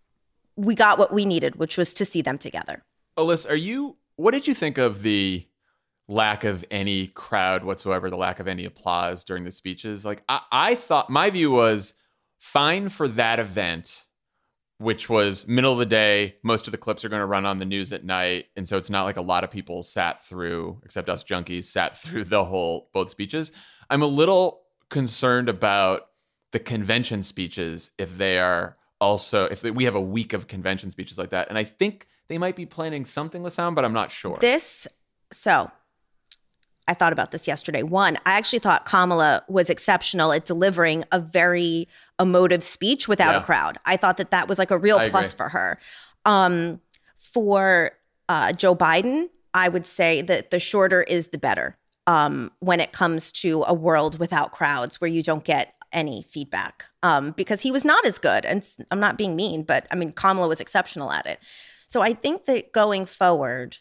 Speaker 4: we got what we needed, which was to see them together.
Speaker 2: Alyssa, are you, what did you think of the lack of any crowd whatsoever, the lack of any applause during the speeches? Like, I, I thought, my view was fine for that event, which was middle of the day. Most of the clips are going to run on the news at night. And so it's not like a lot of people sat through, except us junkies, sat through the whole, both speeches. I'm a little concerned about the convention speeches if they are also, if they, we have a week of convention speeches like that. And I think they might be planning something with sound, but I'm not sure.
Speaker 4: This, so I thought about this yesterday. One, I actually thought Kamala was exceptional at delivering a very emotive speech without
Speaker 2: Yeah.
Speaker 4: a crowd. I thought that that was like a real
Speaker 2: I
Speaker 4: plus
Speaker 2: agree.
Speaker 4: for her. Um, for uh, Joe Biden, I would say that the shorter is the better um, when it comes to a world without crowds where you don't get any feedback um, because he was not as good. And s- I'm not being mean, but I mean, Kamala was exceptional at it. So I think that going forward,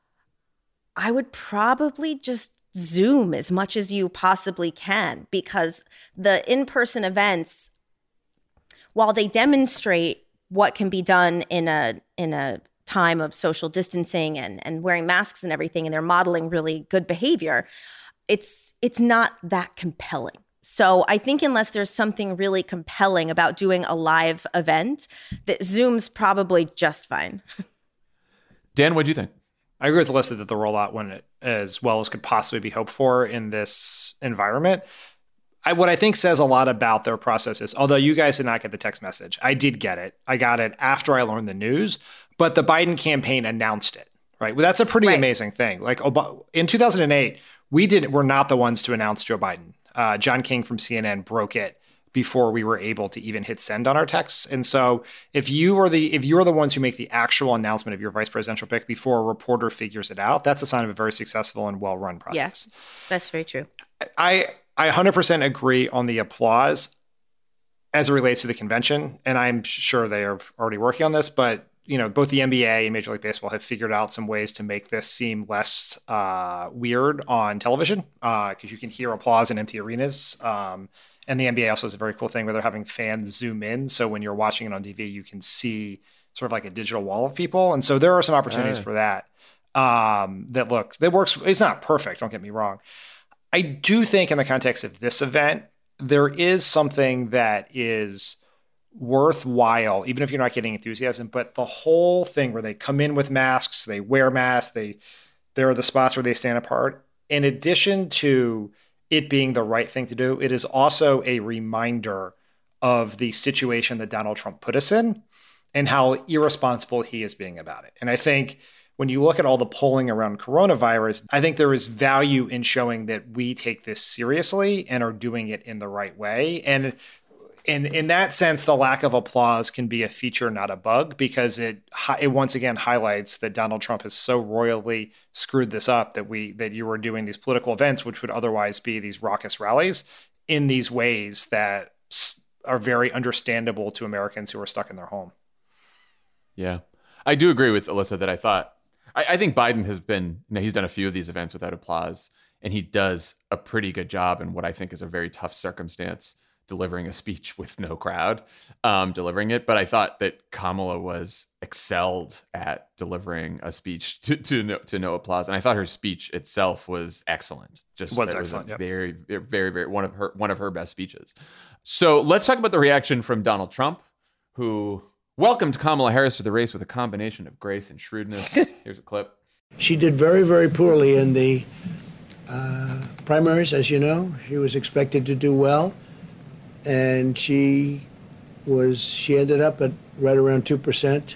Speaker 4: I would probably just Zoom as much as you possibly can because the in-person events, while they demonstrate what can be done in a in a time of social distancing and, and wearing masks and everything, and they're modeling really good behavior, it's it's not that compelling. So I think unless there's something really compelling about doing a live event, that Zoom's probably just fine.
Speaker 2: Dan, what do you think?
Speaker 3: I agree with Alyssa that the rollout went as well as could possibly be hoped for in this environment. I, what I think says a lot about their process is, although you guys did not get the text message, I did get it. I got it after I learned the news, but the Biden campaign announced it, right? Well, that's a pretty
Speaker 4: Right.
Speaker 3: amazing thing. Like Ob- in two thousand eight, we didn't, we're not the ones to announce Joe Biden. Uh, John King from C N N broke it before we were able to even hit send on our texts. And so if you are the if you are the ones who make the actual announcement of your vice presidential pick before a reporter figures it out, that's a sign of a very successful and well-run process.
Speaker 4: Yes, that's very true.
Speaker 3: I I one hundred percent agree on the applause as it relates to the convention, and I'm sure they are already working on this, but you know, both the N B A and Major League Baseball have figured out some ways to make this seem less uh, weird on television because uh, you can hear applause in empty arenas. Um, and the N B A also has a very cool thing where they're having fans zoom in. So when you're watching it on T V, you can see sort of like a digital wall of people. And so there are some opportunities
Speaker 2: Right.
Speaker 3: for that. Um, that looks, that works. It's not perfect. Don't get me wrong. I do think in the context of this event, there is something that is worthwhile, even if you're not getting enthusiasm, but the whole thing where they come in with masks, they wear masks, they, there are the spots where they stand apart. In addition to it being the right thing to do, it is also a reminder of the situation that Donald Trump put us in and how irresponsible he is being about it. And I think when you look at all the polling around coronavirus, I think there is value in showing that we take this seriously and are doing it in the right way. And in in that sense, the lack of applause can be a feature, not a bug, because it it once again highlights that Donald Trump has so royally screwed this up that we that you were doing these political events, which would otherwise be these raucous rallies, in these ways that are very understandable to Americans who are stuck in their home.
Speaker 2: Yeah, I do agree with Alyssa that I thought, I, I think Biden has been, you know, he's done a few of these events without applause, and he does a pretty good job in what I think is a very tough circumstance, delivering a speech with no crowd, um, delivering it. But I thought that Kamala was excelled at delivering a speech to to no, to no applause, and I thought her speech itself was excellent. Just
Speaker 3: Was
Speaker 2: it
Speaker 3: excellent,
Speaker 2: was a
Speaker 3: yep.
Speaker 2: very, very, very, very one of her one of her best speeches. So let's talk about the reaction from Donald Trump, who welcomed Kamala Harris to the race with a combination of grace and shrewdness. Here's a clip.
Speaker 7: She did very, very poorly in the uh, primaries, as you know. She was expected to do well, and she was she ended up at right around two percent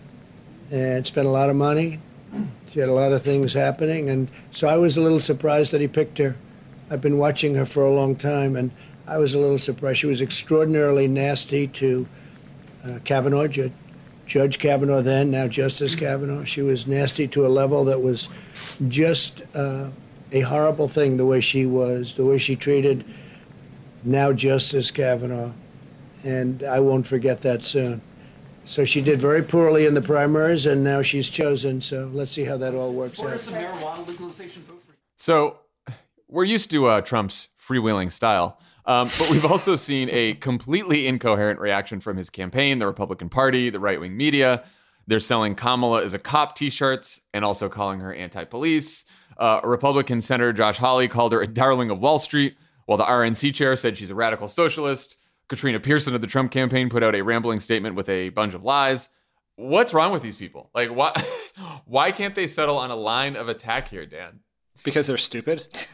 Speaker 7: and spent a lot of money. She had a lot of things happening, and so I was a little surprised that he picked her. I've been watching her for a long time, and I was a little surprised. She was extraordinarily nasty to uh, Kavanaugh, Judge, Judge Kavanaugh then, now Justice Kavanaugh. She was nasty to a level that was just uh, a horrible thing, the way she was, the way she treated now Justice Kavanaugh, and I won't forget that soon. So she did very poorly in the primaries, and now she's chosen, so let's see how that all works out.
Speaker 2: So we're used to uh, Trump's freewheeling style, um, but we've also seen a completely incoherent reaction from his campaign, the Republican Party, the right-wing media. They're selling Kamala as a cop t-shirts and also calling her anti-police. Uh, Republican Senator Josh Hawley called her a darling of Wall Street, while the R N C chair said she's a radical socialist. Katrina Pearson of the Trump campaign put out a rambling statement with a bunch of lies. What's wrong with these people? Like, why, why can't they settle on a line of attack here, Dan?
Speaker 3: Because they're stupid.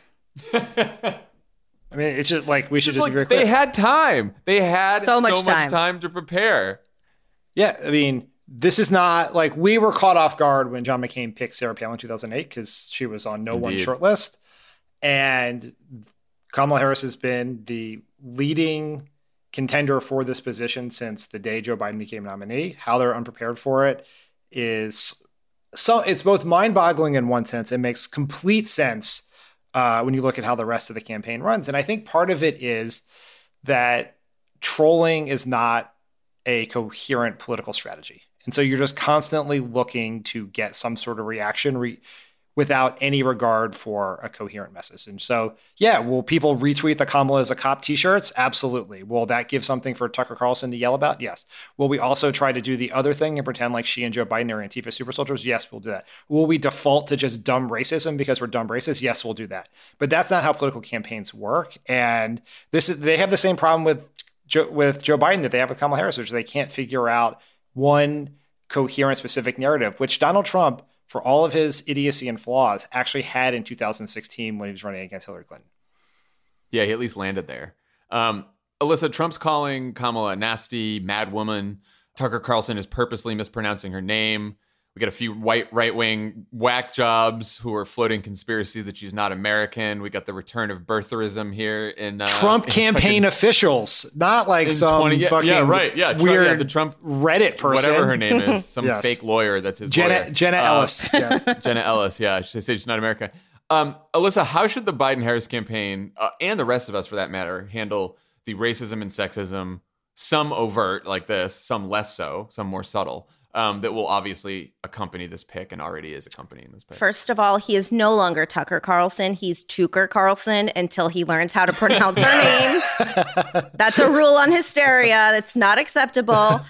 Speaker 3: I mean, it's just like we should
Speaker 2: Just
Speaker 3: just
Speaker 2: like
Speaker 3: be very clear.
Speaker 2: they had time. They had
Speaker 4: So
Speaker 2: so
Speaker 4: much
Speaker 2: much
Speaker 4: time.
Speaker 2: time to prepare.
Speaker 3: Yeah, I mean, this is not like we were caught off guard when John McCain picked Sarah Palin in two thousand eight because she was on no one short list. And Kamala Harris has been the leading contender for this position since the day Joe Biden became nominee. How they're unprepared for it is so it's both mind-boggling in one sense. It makes complete sense uh, when you look at how the rest of the campaign runs. And I think part of it is that trolling is not a coherent political strategy. And so you're just constantly looking to get some sort of reaction re- without any regard for a coherent message. And so, yeah, will people retweet the Kamala is a cop t-shirts? Absolutely. Will that give something for Tucker Carlson to yell about? Yes. Will we also try to do the other thing and pretend like she and Joe Biden are Antifa super soldiers? Yes, we'll do that. Will we default to just dumb racism because we're dumb racists? Yes, we'll do that. But that's not how political campaigns work. And this is, they have the same problem with Joe, with Joe Biden that they have with Kamala Harris, which is they can't figure out one coherent specific narrative, which Donald Trump, for all of his idiocy and flaws, actually had in two thousand sixteen when he was running against Hillary Clinton.
Speaker 2: Yeah, he at least landed there. Um, Alyssa, Trump's calling Kamala a nasty, mad woman. Tucker Carlson is purposely mispronouncing her name. We got a few white right-wing whack jobs who are floating conspiracy that she's not American. We got the return of birtherism here in uh,
Speaker 3: Trump
Speaker 2: in
Speaker 3: campaign
Speaker 2: fucking,
Speaker 3: officials, not like some
Speaker 2: twenty, yeah,
Speaker 3: fucking
Speaker 2: yeah, right, yeah, Trump,
Speaker 3: weird
Speaker 2: yeah, the Trump
Speaker 3: Reddit person,
Speaker 2: whatever her name is, some
Speaker 3: yes.
Speaker 2: fake lawyer that's his
Speaker 3: Jenna
Speaker 2: lawyer.
Speaker 3: Jenna
Speaker 2: uh,
Speaker 3: Ellis. Yes,
Speaker 2: Jenna Ellis. Yeah, she said she's not American. Um, Alyssa, how should the Biden-Harris campaign uh, and the rest of us, for that matter, handle the racism and sexism? Some overt like this, some less so, some more subtle. Um, that will obviously accompany this pick and already is accompanying this pick.
Speaker 4: First of all, he is no longer Tucker Carlson. He's Tucker Carlson until he learns how to pronounce her name. That's a rule on Hysteria. That's not acceptable.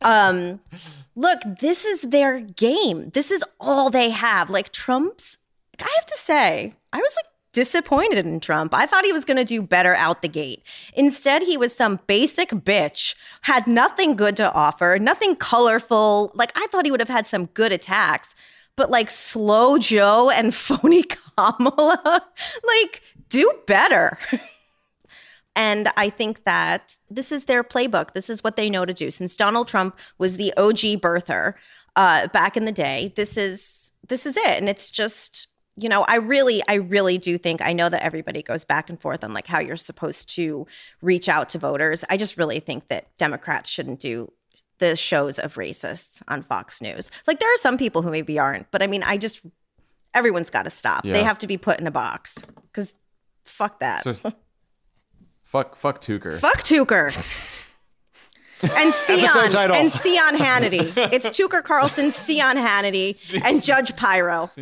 Speaker 4: Um, look, this is their game. This is all they have. Like Trump's, I have to say, I was like, disappointed in Trump. I thought he was going to do better out the gate. Instead, he was some basic bitch, had nothing good to offer, nothing colorful. Like, I thought he would have had some good attacks, but like slow Joe and phony Kamala, like, do better. And I think that this is their playbook. This is what they know to do. Since Donald Trump was the O G birther uh, back in the day, this is this is it. And it's just, you know, I really, I really do think, I know that everybody goes back and forth on like how you're supposed to reach out to voters. I just really think that Democrats shouldn't do the shows of racists on Fox News. Like there are some people who maybe aren't, but I mean, I just, everyone's got to stop. Yeah. They have to be put in a box because fuck that. So,
Speaker 2: fuck, fuck Tucker.
Speaker 4: Fuck Tucker. And Sion, and Sion Hannity. It's Tucker Carlson, Sion Hannity, and Judge Pyro.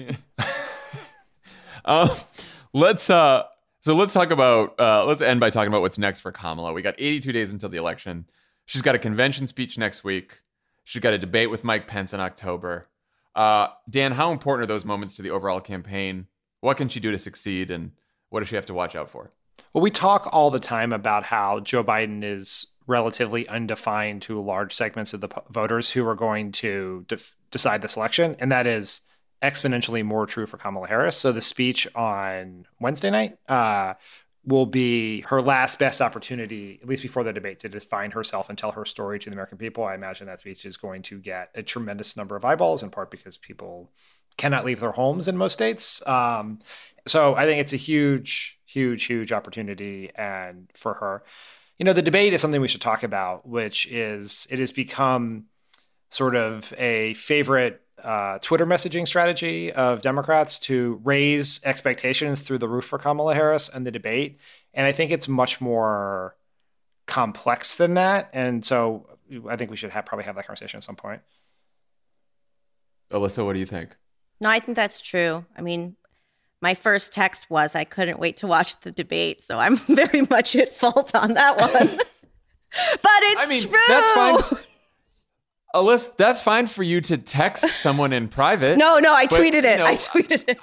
Speaker 2: Uh, let's uh, so let's talk about uh, let's end by talking about what's next for Kamala. We got eighty-two days until the election. She's got a convention speech next week. She's got a debate with Mike Pence in October. Uh, Dan, how important are those moments to the overall campaign? What can she do to succeed, and what does she have to watch out for?
Speaker 3: Well, we talk all the time about how Joe Biden is relatively undefined to large segments of the voters who are going to def- decide this election, and that is exponentially more true for Kamala Harris. So the speech on Wednesday night uh, will be her last best opportunity, at least before the debate, to define herself and tell her story to the American people. I imagine that speech is going to get a tremendous number of eyeballs, in part because people cannot leave their homes in most states. Um, so I think it's a huge, huge, huge opportunity and for her. You know, the debate is something we should talk about, which is it has become sort of a favorite Uh, Twitter messaging strategy of Democrats to raise expectations through the roof for Kamala Harris and the debate. And I think it's much more complex than that. And so I think we should have, probably have that conversation at some point.
Speaker 2: Alyssa, what do you think?
Speaker 4: No, I think that's true. I mean, my first text was I couldn't wait to watch the debate. So I'm very much at fault on that one. But it's
Speaker 2: I mean,
Speaker 4: true.
Speaker 2: That's fine. Alyssa, that's fine for you to text someone in private.
Speaker 4: No, no, I
Speaker 2: but,
Speaker 4: tweeted it.
Speaker 2: You know,
Speaker 4: I tweeted it.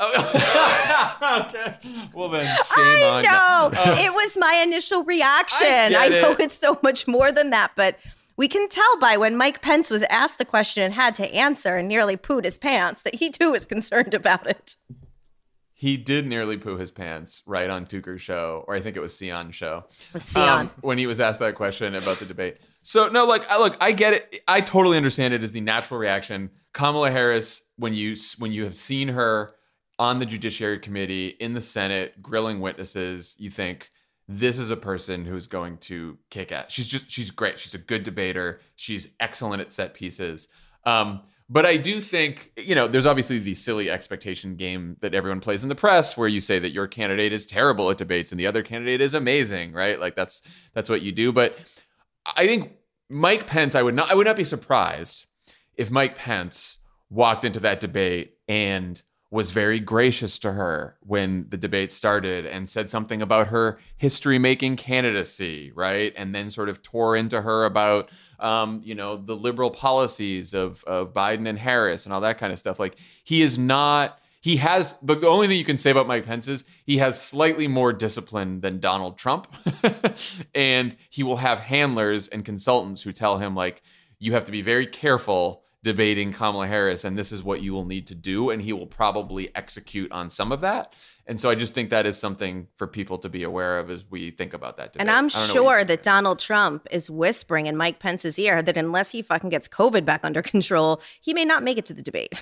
Speaker 2: Okay. Well, then, shame
Speaker 4: I
Speaker 2: on
Speaker 4: know.
Speaker 2: you. Uh,
Speaker 4: it was my initial reaction.
Speaker 2: I,
Speaker 4: I know
Speaker 2: it.
Speaker 4: it's so much more than that, but we can tell by when Mike Pence was asked the question and had to answer and nearly pooed his pants that he too is concerned about it.
Speaker 2: He did nearly poo his pants right on Tucker's show, or I think it was Sion's show.
Speaker 4: With Sion.
Speaker 2: Um, when he was asked that question about the debate. So no, like, I, look, I get it. I totally understand it as the natural reaction. Kamala Harris, when you when you have seen her on the Judiciary Committee in the Senate grilling witnesses, you think this is a person who's going to kick ass. She's just she's great. She's a good debater. She's excellent at set pieces. Um, But I do think, you know, there's obviously the silly expectation game that everyone plays in the press where you say that your candidate is terrible at debates and the other candidate is amazing, right? Like that's that's what you do. But I think Mike Pence, I would not I would not be surprised if Mike Pence walked into that debate and was very gracious to her when the debate started and said something about her history-making candidacy, right? And then sort of tore into her about, um, you know, the liberal policies of, of Biden and Harris and all that kind of stuff. Like, he is not, he has, but the only thing you can say about Mike Pence is he has slightly more discipline than Donald Trump. And he will have handlers and consultants who tell him, like, you have to be very careful debating Kamala Harris, and this is what you will need to do, and he will probably execute on some of that. And so I just think that is something for people to be aware of as we think about that debate.
Speaker 4: And I'm sure that Donald Trump is whispering in Mike Pence's ear that unless he fucking gets COVID back under control, he may not make it to the debate.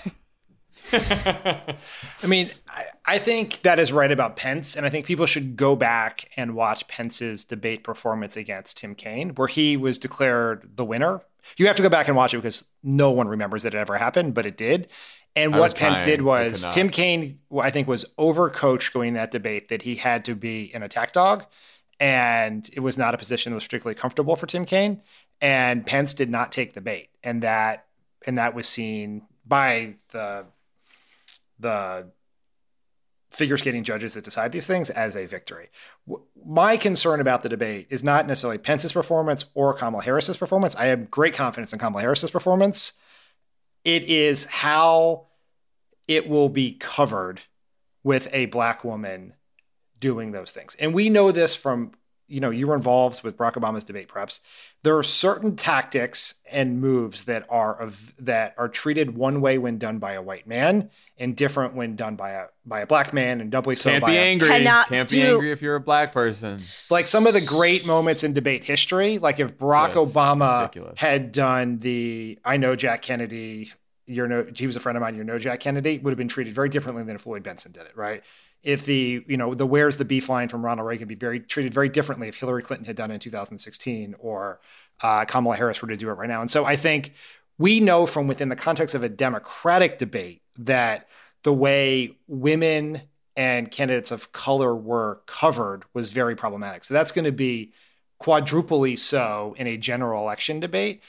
Speaker 3: I mean, I, I think that is right about Pence. And I think people should go back and watch Pence's debate performance against Tim Kaine, where he was declared the winner. You have to go back and watch it because no one remembers that it ever happened, but it did. And
Speaker 2: I
Speaker 3: what
Speaker 2: was
Speaker 3: Pence
Speaker 2: trying,
Speaker 3: did was Tim Kaine, I think, was overcoached going in that debate that he had to be an attack dog. And it was not a position that was particularly comfortable for Tim Kaine. And Pence did not take the bait. And that and that was seen by the the figure skating judges that decide these things as a victory. My concern about the debate is not necessarily Pence's performance or Kamala Harris's performance. I have great confidence in Kamala Harris's performance. It is how it will be covered with a Black woman doing those things. And we know this from, you know, you were involved with Barack Obama's debate preps. There are certain tactics and moves that are of that are treated one way when done by a white man and different when done by a by a Black man, and doubly so
Speaker 2: Can't
Speaker 3: by
Speaker 2: be
Speaker 3: a,
Speaker 2: angry.
Speaker 4: Cannot
Speaker 2: Can't be
Speaker 4: do-
Speaker 2: angry if you're a Black person.
Speaker 3: like some of the great moments in debate history. Like if Barack
Speaker 2: Yes,
Speaker 3: Obama
Speaker 2: ridiculous.
Speaker 3: had done the I know Jack Kennedy, you're no he was a friend of mine, you're no Jack Kennedy, would have been treated very differently than if Floyd Benson did it, right? If the, you know, the where's the beef line from Ronald Reagan be very treated very differently if Hillary Clinton had done it in two thousand sixteen or uh, Kamala Harris were to do it right now. And so I think we know from within the context of a Democratic debate that the way women and candidates of color were covered was very problematic. So that's going to be quadruply so in a general election debate.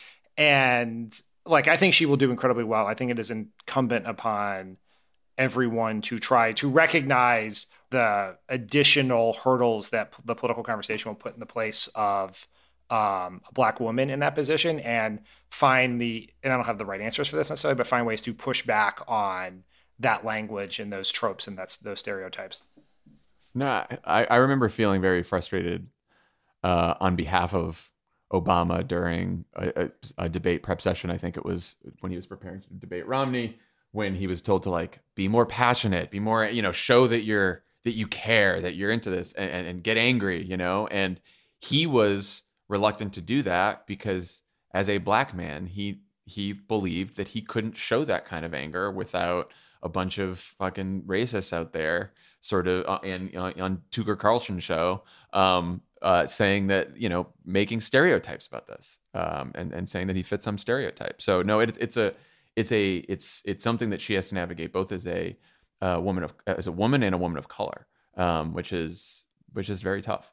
Speaker 3: And like, I think she will do incredibly well. I think it is incumbent upon everyone to try to recognize the additional hurdles that the political conversation will put in the place of um, a Black woman in that position, and find the, and I don't have the right answers for this necessarily, but find ways to push back on that language and those tropes and that's those stereotypes.
Speaker 2: No, I, I remember feeling very frustrated uh, on behalf of Obama during a, a, a debate prep session. I think it was when he was preparing to debate Romney, when he was told to like be more passionate, be more, you know, show that you're that you care, that you're into this, and, and, and get angry, you know. And he was reluctant to do that because as a Black man, he he believed that he couldn't show that kind of anger without a bunch of fucking racists out there, sort of uh, and uh, on Tucker Carlson show, um, uh, saying that, you know, making stereotypes about this, um, and and saying that he fits some stereotype. So no, it, it's a it's a it's it's something that she has to navigate both as a uh, woman of as a woman and a woman of color, um, which is which is very tough.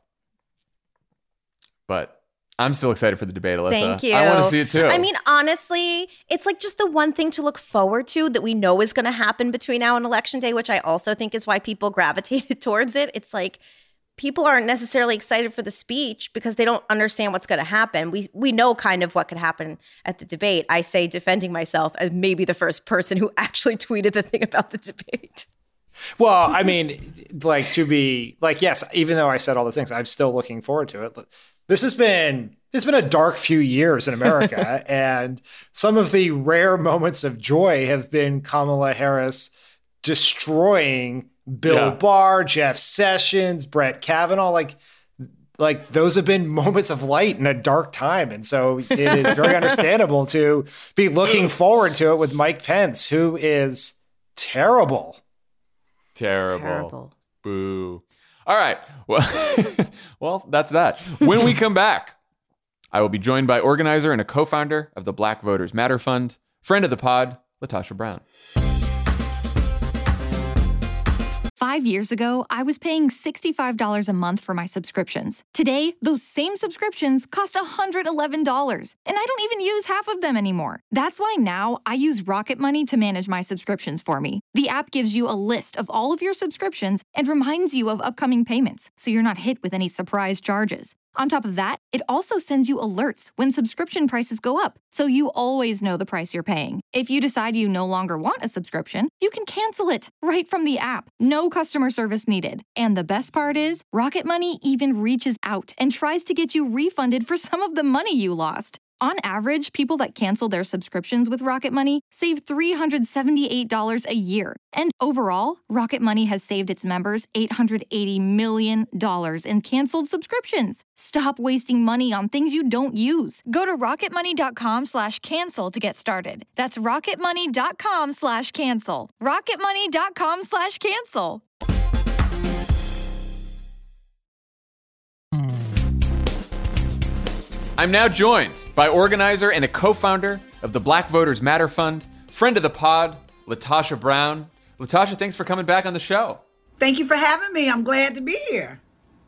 Speaker 2: But I'm still excited for the debate, Alyssa.
Speaker 4: Thank you.
Speaker 2: I want to see it too.
Speaker 4: I mean, honestly, it's like just the one thing to look forward to that we know is going to happen between now and Election Day, which I also think is why people gravitated towards it. It's like people aren't necessarily excited for the speech because they don't understand what's going to happen. We we know kind of what could happen at the debate. I say, defending myself as maybe the first person who actually tweeted the thing about the debate.
Speaker 3: Well, I mean, like to be like, yes, even though I said all those things, I'm still looking forward to it. This has been it's been a dark few years in America, and some of the rare moments of joy have been Kamala Harris destroying Bill
Speaker 2: Yeah.
Speaker 3: Barr, Jeff Sessions, Brett Kavanaugh, like, like those have been moments of light in a dark time. And so it is very understandable to be looking forward to it with Mike Pence, who is terrible.
Speaker 2: Terrible.
Speaker 4: Terrible.
Speaker 2: Boo. All right. Well, well, that's that. When we come back, I will be joined by organizer and a co-founder of the Black Voters Matter Fund, friend of the pod, LaTosha Brown.
Speaker 1: Five years ago, I was paying sixty-five dollars a month for my subscriptions. Today, those same subscriptions cost one hundred eleven dollars, and I don't even use half of them anymore. That's why now I use Rocket Money to manage my subscriptions for me. The app gives you a list of all of your subscriptions and reminds you of upcoming payments, so you're not hit with any surprise charges. On top of that, it also sends you alerts when subscription prices go up, so you always know the price you're paying. If you decide you no longer want a subscription, you can cancel it right from the app. No customer service needed. And the best part is, Rocket Money even reaches out and tries to get you refunded for some of the money you lost. On average, people that cancel their subscriptions with Rocket Money save three hundred seventy-eight dollars a year. And overall, Rocket Money has saved its members eight hundred eighty million dollars in canceled subscriptions. Stop wasting money on things you don't use. Go to rocketmoney.com slash cancel to get started. That's rocketmoney.com slash cancel. rocketmoney.com slash cancel.
Speaker 2: I'm now joined by organizer and a co-founder of the Black Voters Matter Fund, friend of the pod, LaTosha Brown. LaTosha, thanks for coming back on the show.
Speaker 8: Thank you for having me. I'm glad to be here.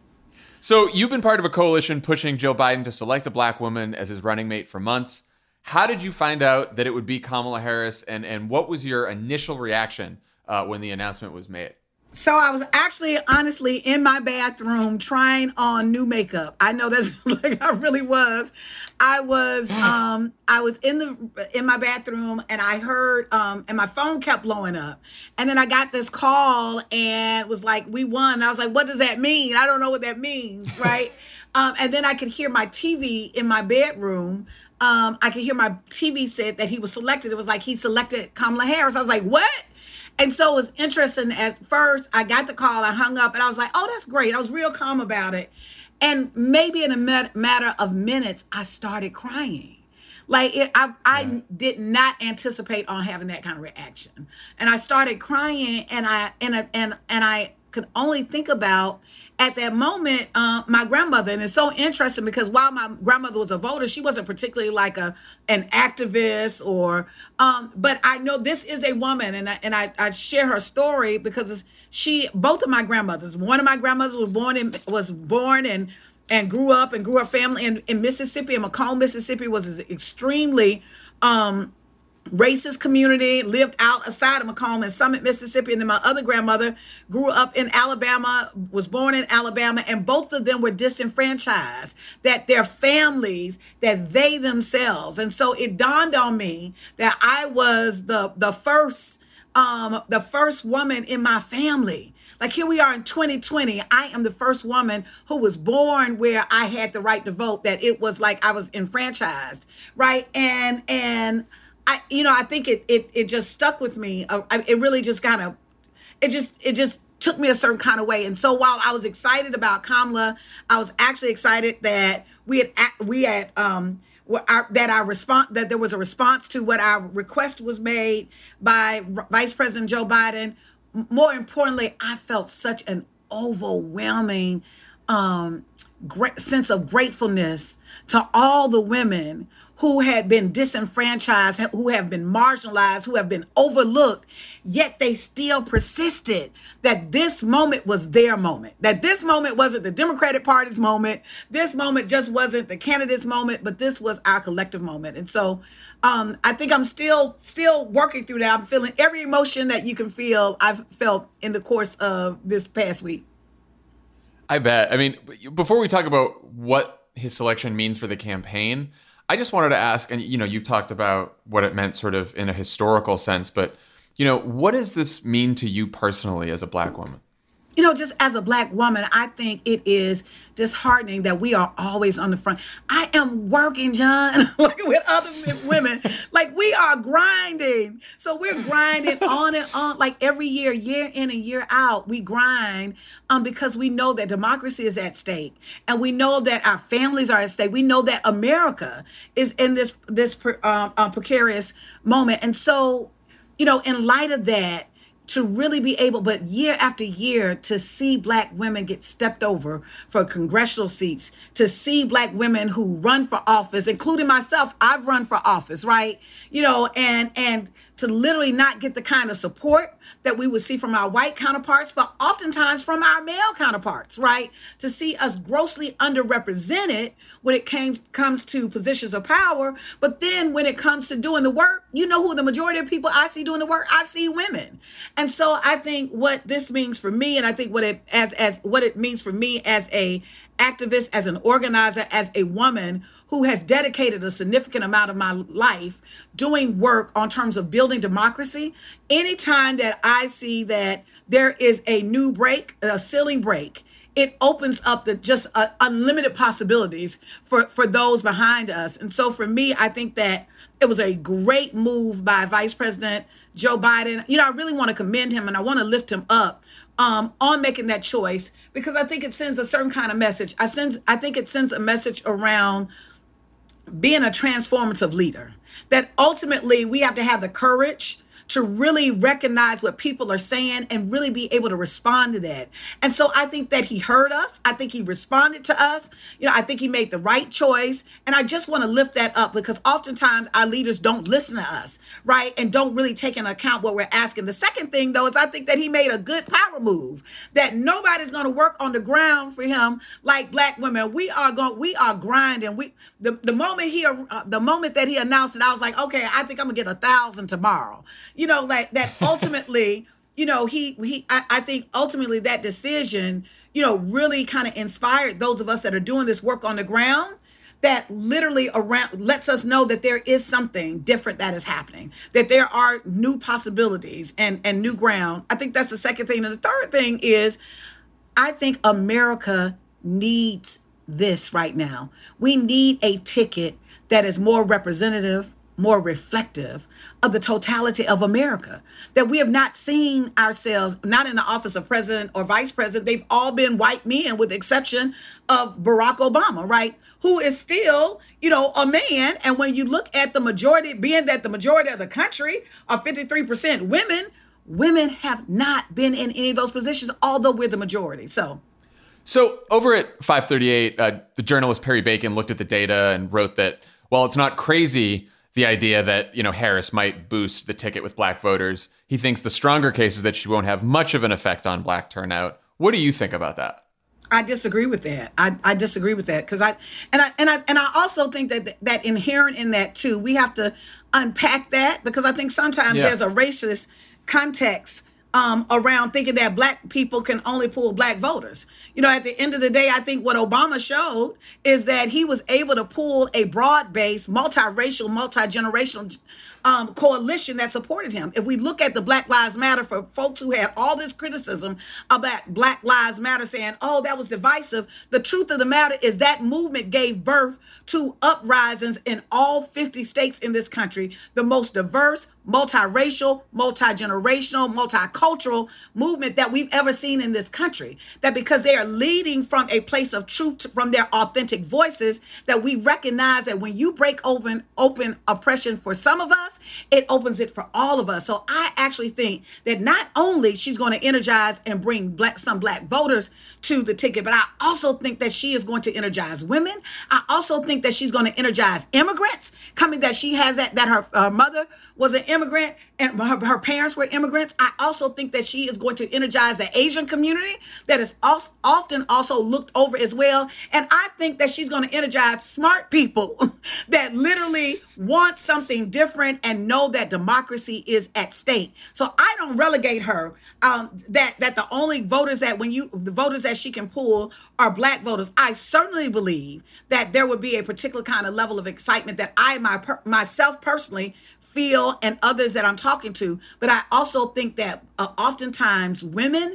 Speaker 2: So you've been part of a coalition pushing Joe Biden to select a black woman as his running mate for months. How did you find out that it would be Kamala Harris, and, and what was your initial reaction uh, when the announcement was made?
Speaker 8: So I was actually, honestly, in my bathroom trying on new makeup. I know that's like I really was. I was, um, I was in the in my bathroom, and I heard, um, and my phone kept blowing up. And then I got this call, and was like, "We won." And I was like, "What does that mean? I don't know what that means, right?" um, and then I could hear my T V in my bedroom. Um, I could hear my T V said that he was selected. It was like he selected Kamala Harris. I was like, "What?" And so it was interesting. At first, I got the call, I hung up, and I was like, oh, that's great. I was real calm about it. And maybe in a met- matter of minutes, I started crying. Like, it, I, I yeah. did not anticipate on having that kind of reaction. And I started crying, and I and, and, and I could only think about, at that moment, uh, my grandmother. And it's so interesting because while my grandmother was a voter, she wasn't particularly like a an activist or, um, but I know this is a woman, and I, and I, I share her story because it's, she, both of my grandmothers, one of my grandmothers was born in, was born and, and grew up and grew her family in, in Mississippi, and Macomb, Mississippi was extremely, um, racist community, lived outside of Macomb in Summit, Mississippi. And then my other grandmother grew up in Alabama, was born in Alabama, and both of them were disenfranchised, that their families, that they themselves. And so it dawned on me that I was the the first um, the first woman in my family. Like, here we are in twenty twenty. I am the first woman who was born where I had the right to vote, that it was like I was enfranchised, right? And and I, you know, I think it it it just stuck with me. Uh, I, it really just kind of, it just it just took me a certain kind of way. And so while I was excited about Kamala, I was actually excited that we had we had um what our, that our response that there was a response to what our request was made by Vice President Joe Biden. More importantly, I felt such an overwhelming um, great sense of gratefulness to all the women who had been disenfranchised, who have been marginalized, who have been overlooked, yet they still persisted that this moment was their moment, that this moment wasn't the Democratic Party's moment, this moment just wasn't the candidate's moment, but this was our collective moment. And so um, I think I'm still still working through that. I'm feeling every emotion that you can feel, I've felt in the course of this past week.
Speaker 2: I bet. I mean, before we talk about what his selection means for the campaign, I just wanted to ask, and you know, you've talked about what it meant sort of in a historical sense, but you know, what does this mean to you personally as a black woman?
Speaker 8: you know, just as a Black woman, I think it is disheartening that we are always on the front. I am working, John, like with other women. Like we are grinding. So we're grinding on and on, like every year, year in and year out, we grind um, because we know that democracy is at stake. And we know that our families are at stake. We know that America is in this, this um, uh, precarious moment. And so, you know, in light of that, to really be able, but year after year, to see Black women get stepped over for congressional seats, to see Black women who run for office, including myself, I've run for office, right? You know, and and to literally not get the kind of support that we would see from our white counterparts, but oftentimes from our male counterparts, right? To see us grossly underrepresented when it came, comes to positions of power. But then when it comes to doing the work, you know who the majority of people I see doing the work? I see women. And so I think what this means for me, and I think what it as as what it means for me as a activist, as an organizer, as a woman who has dedicated a significant amount of my life doing work on terms of building democracy. Anytime that I see that there is a new break, a ceiling break, it opens up the just uh, unlimited possibilities for, for those behind us. And so for me, I think that it was a great move by Vice President Joe Biden. You know, I really want to commend him and I want to lift him up um, on making that choice, because I think it sends a certain kind of message. I sends, I think it sends a message around being a transformative leader, that ultimately we have to have the courage to really recognize what people are saying and really be able to respond to that. And so I think that he heard us. I think he responded to us. You know, I think he made the right choice. And I just want to lift that up, because oftentimes our leaders don't listen to us, right? And don't really take into account what we're asking. The second thing, though, is I think that he made a good power move, that nobody's going to work on the ground for him like Black women. We are going, we are grinding. We, the, the moment he, uh, the moment that he announced it, I was like, okay, I think I'm gonna get a thousand tomorrow. You know, like that ultimately, you know, he, he, I, I think ultimately that decision, you know, really kind of inspired those of us that are doing this work on the ground, that literally around lets us know that there is something different that is happening, that there are new possibilities and, and new ground. I think that's the second thing. And the third thing is, I think America needs this right now. We need a ticket that is more representative, more reflective of the totality of America, that we have not seen ourselves, not in the office of president or vice president. They've all been white men, with the exception of Barack Obama, right? Who is still, you know, a man. And when you look at the majority, being that the majority of the country are fifty-three percent women, women have not been in any of those positions, although we're the majority. So
Speaker 2: So over at five thirty-eight, uh, the journalist Perry Bacon looked at the data and wrote that while it's not crazy, the idea that, you know, Harris might boost the ticket with Black voters, he thinks the stronger case is that she won't have much of an effect on Black turnout. What do you think about that?
Speaker 8: I disagree with that. I, I disagree with that, because I and I and I and I also think that that inherent in that too, we have to unpack that, because I think sometimes yeah. there's a racist context Um, around thinking that Black people can only pull Black voters. You know, at the end of the day, I think what Obama showed is that he was able to pull a broad-based, multiracial, multi-generational um, coalition that supported him. If we look at the Black Lives Matter, for folks who had all this criticism about Black Lives Matter saying, oh, that was divisive, the truth of the matter is that movement gave birth to uprisings in all fifty states in this country, the most diverse, multiracial, multi-generational, multicultural movement that we've ever seen in this country. That because they are leading from a place of truth, from their authentic voices, that we recognize that when you break open open oppression for some of us, it opens it for all of us. So I actually think that not only she's going to energize and bring black some Black voters to the ticket, but I also think that she is going to energize women. I also think that she's going to energize immigrants, coming that she has that, that her, her mother was an immigrant and her, her parents were immigrants. I also think that she is going to energize the Asian community that is al- often also looked over as well. And I think that she's going to energize smart people that literally want something different and know that democracy is at stake. So I don't relegate her, um, that, that the only voters that when you, the voters that she can pull are Black voters. I certainly believe that there would be a particular kind of level of excitement that I my, per, myself personally feel, and others that I'm talking to. But I also think that uh, oftentimes women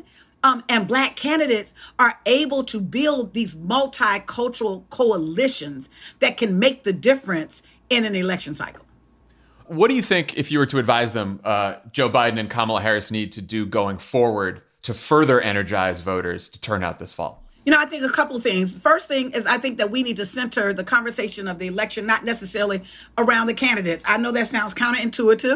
Speaker 8: Um, and Black candidates are able to build these multicultural coalitions that can make the difference in an election cycle.
Speaker 2: What do you think, if you were to advise them, uh, Joe Biden and Kamala Harris need to do going forward to further energize voters to turn out this fall?
Speaker 8: You know, I think a couple of things. The first thing is I think that we need to center the conversation of the election not necessarily around the candidates. I know that sounds counterintuitive,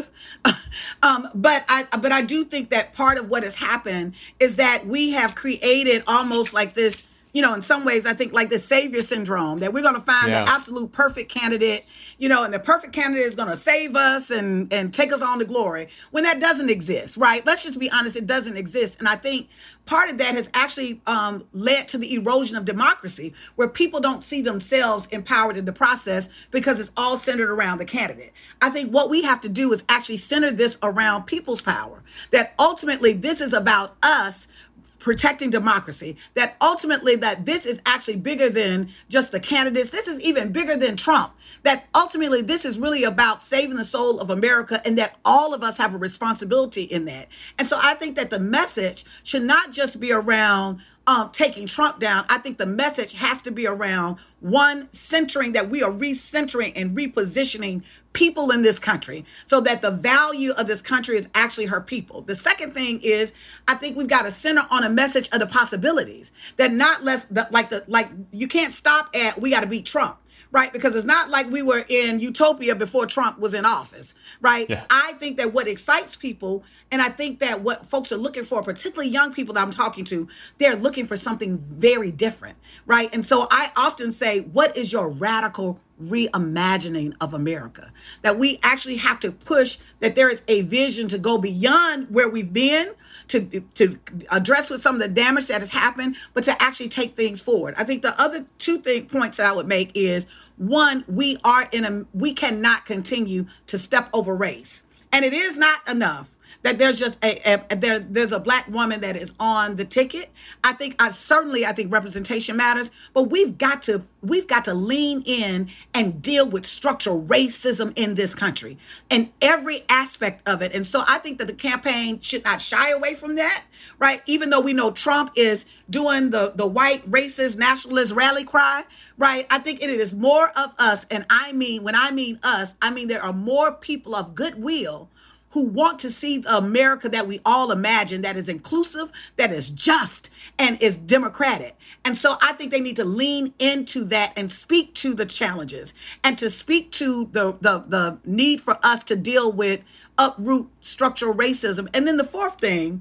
Speaker 8: um, but I but I do think that part of what has happened is that we have created almost like this, you know, in some ways, I think like the savior syndrome, that we're going to find
Speaker 2: Yeah.
Speaker 8: the absolute perfect candidate, you know, and the perfect candidate is going to save us and, and take us on to glory, when that doesn't exist, right? Let's just be honest, it doesn't exist. And I think part of that has actually um, led to the erosion of democracy, where people don't see themselves empowered in the process because it's all centered around the candidate. I think what we have to do is actually center this around people's power, that ultimately this is about us protecting democracy, that ultimately that this is actually bigger than just the candidates. This is even bigger than Trump, that ultimately this is really about saving the soul of America, and that all of us have a responsibility in that. And so I think that the message should not just be around um, taking Trump down. I think the message has to be around, one, centering, that we are recentering and repositioning people in this country so that the value of this country is actually her people. The second thing is, I think we've got to center on a message of the possibilities, that not less the, like the like you can't stop at we got to beat Trump. Right? Because it's not like we were in utopia before Trump was in office, right?
Speaker 2: Yeah.
Speaker 8: I think that what excites people, and I think that what folks are looking for, particularly young people that I'm talking to, they're looking for something very different, right? And so I often say, what is your radical reimagining of America? That we actually have to push, that there is a vision to go beyond where we've been, to to address with some of the damage that has happened, but to actually take things forward. I think the other two thing, points that I would make is, one, we are in a, we cannot continue to step over race. And it is not enough that there's just a, a there there's a Black woman that is on the ticket. I think I certainly I think representation matters, but we've got to we've got to lean in and deal with structural racism in this country and every aspect of it. And so I think that the campaign should not shy away from that, right? Even though we know Trump is doing the the white racist nationalist rally cry, right? I think it is more of us, and I mean when I mean us, I mean there are more people of goodwill who want to see the America that we all imagine, that is inclusive, that is just, and is democratic. And so I think they need to lean into that and speak to the challenges, and to speak to the, the, the need for us to deal with uproot structural racism. And then the fourth thing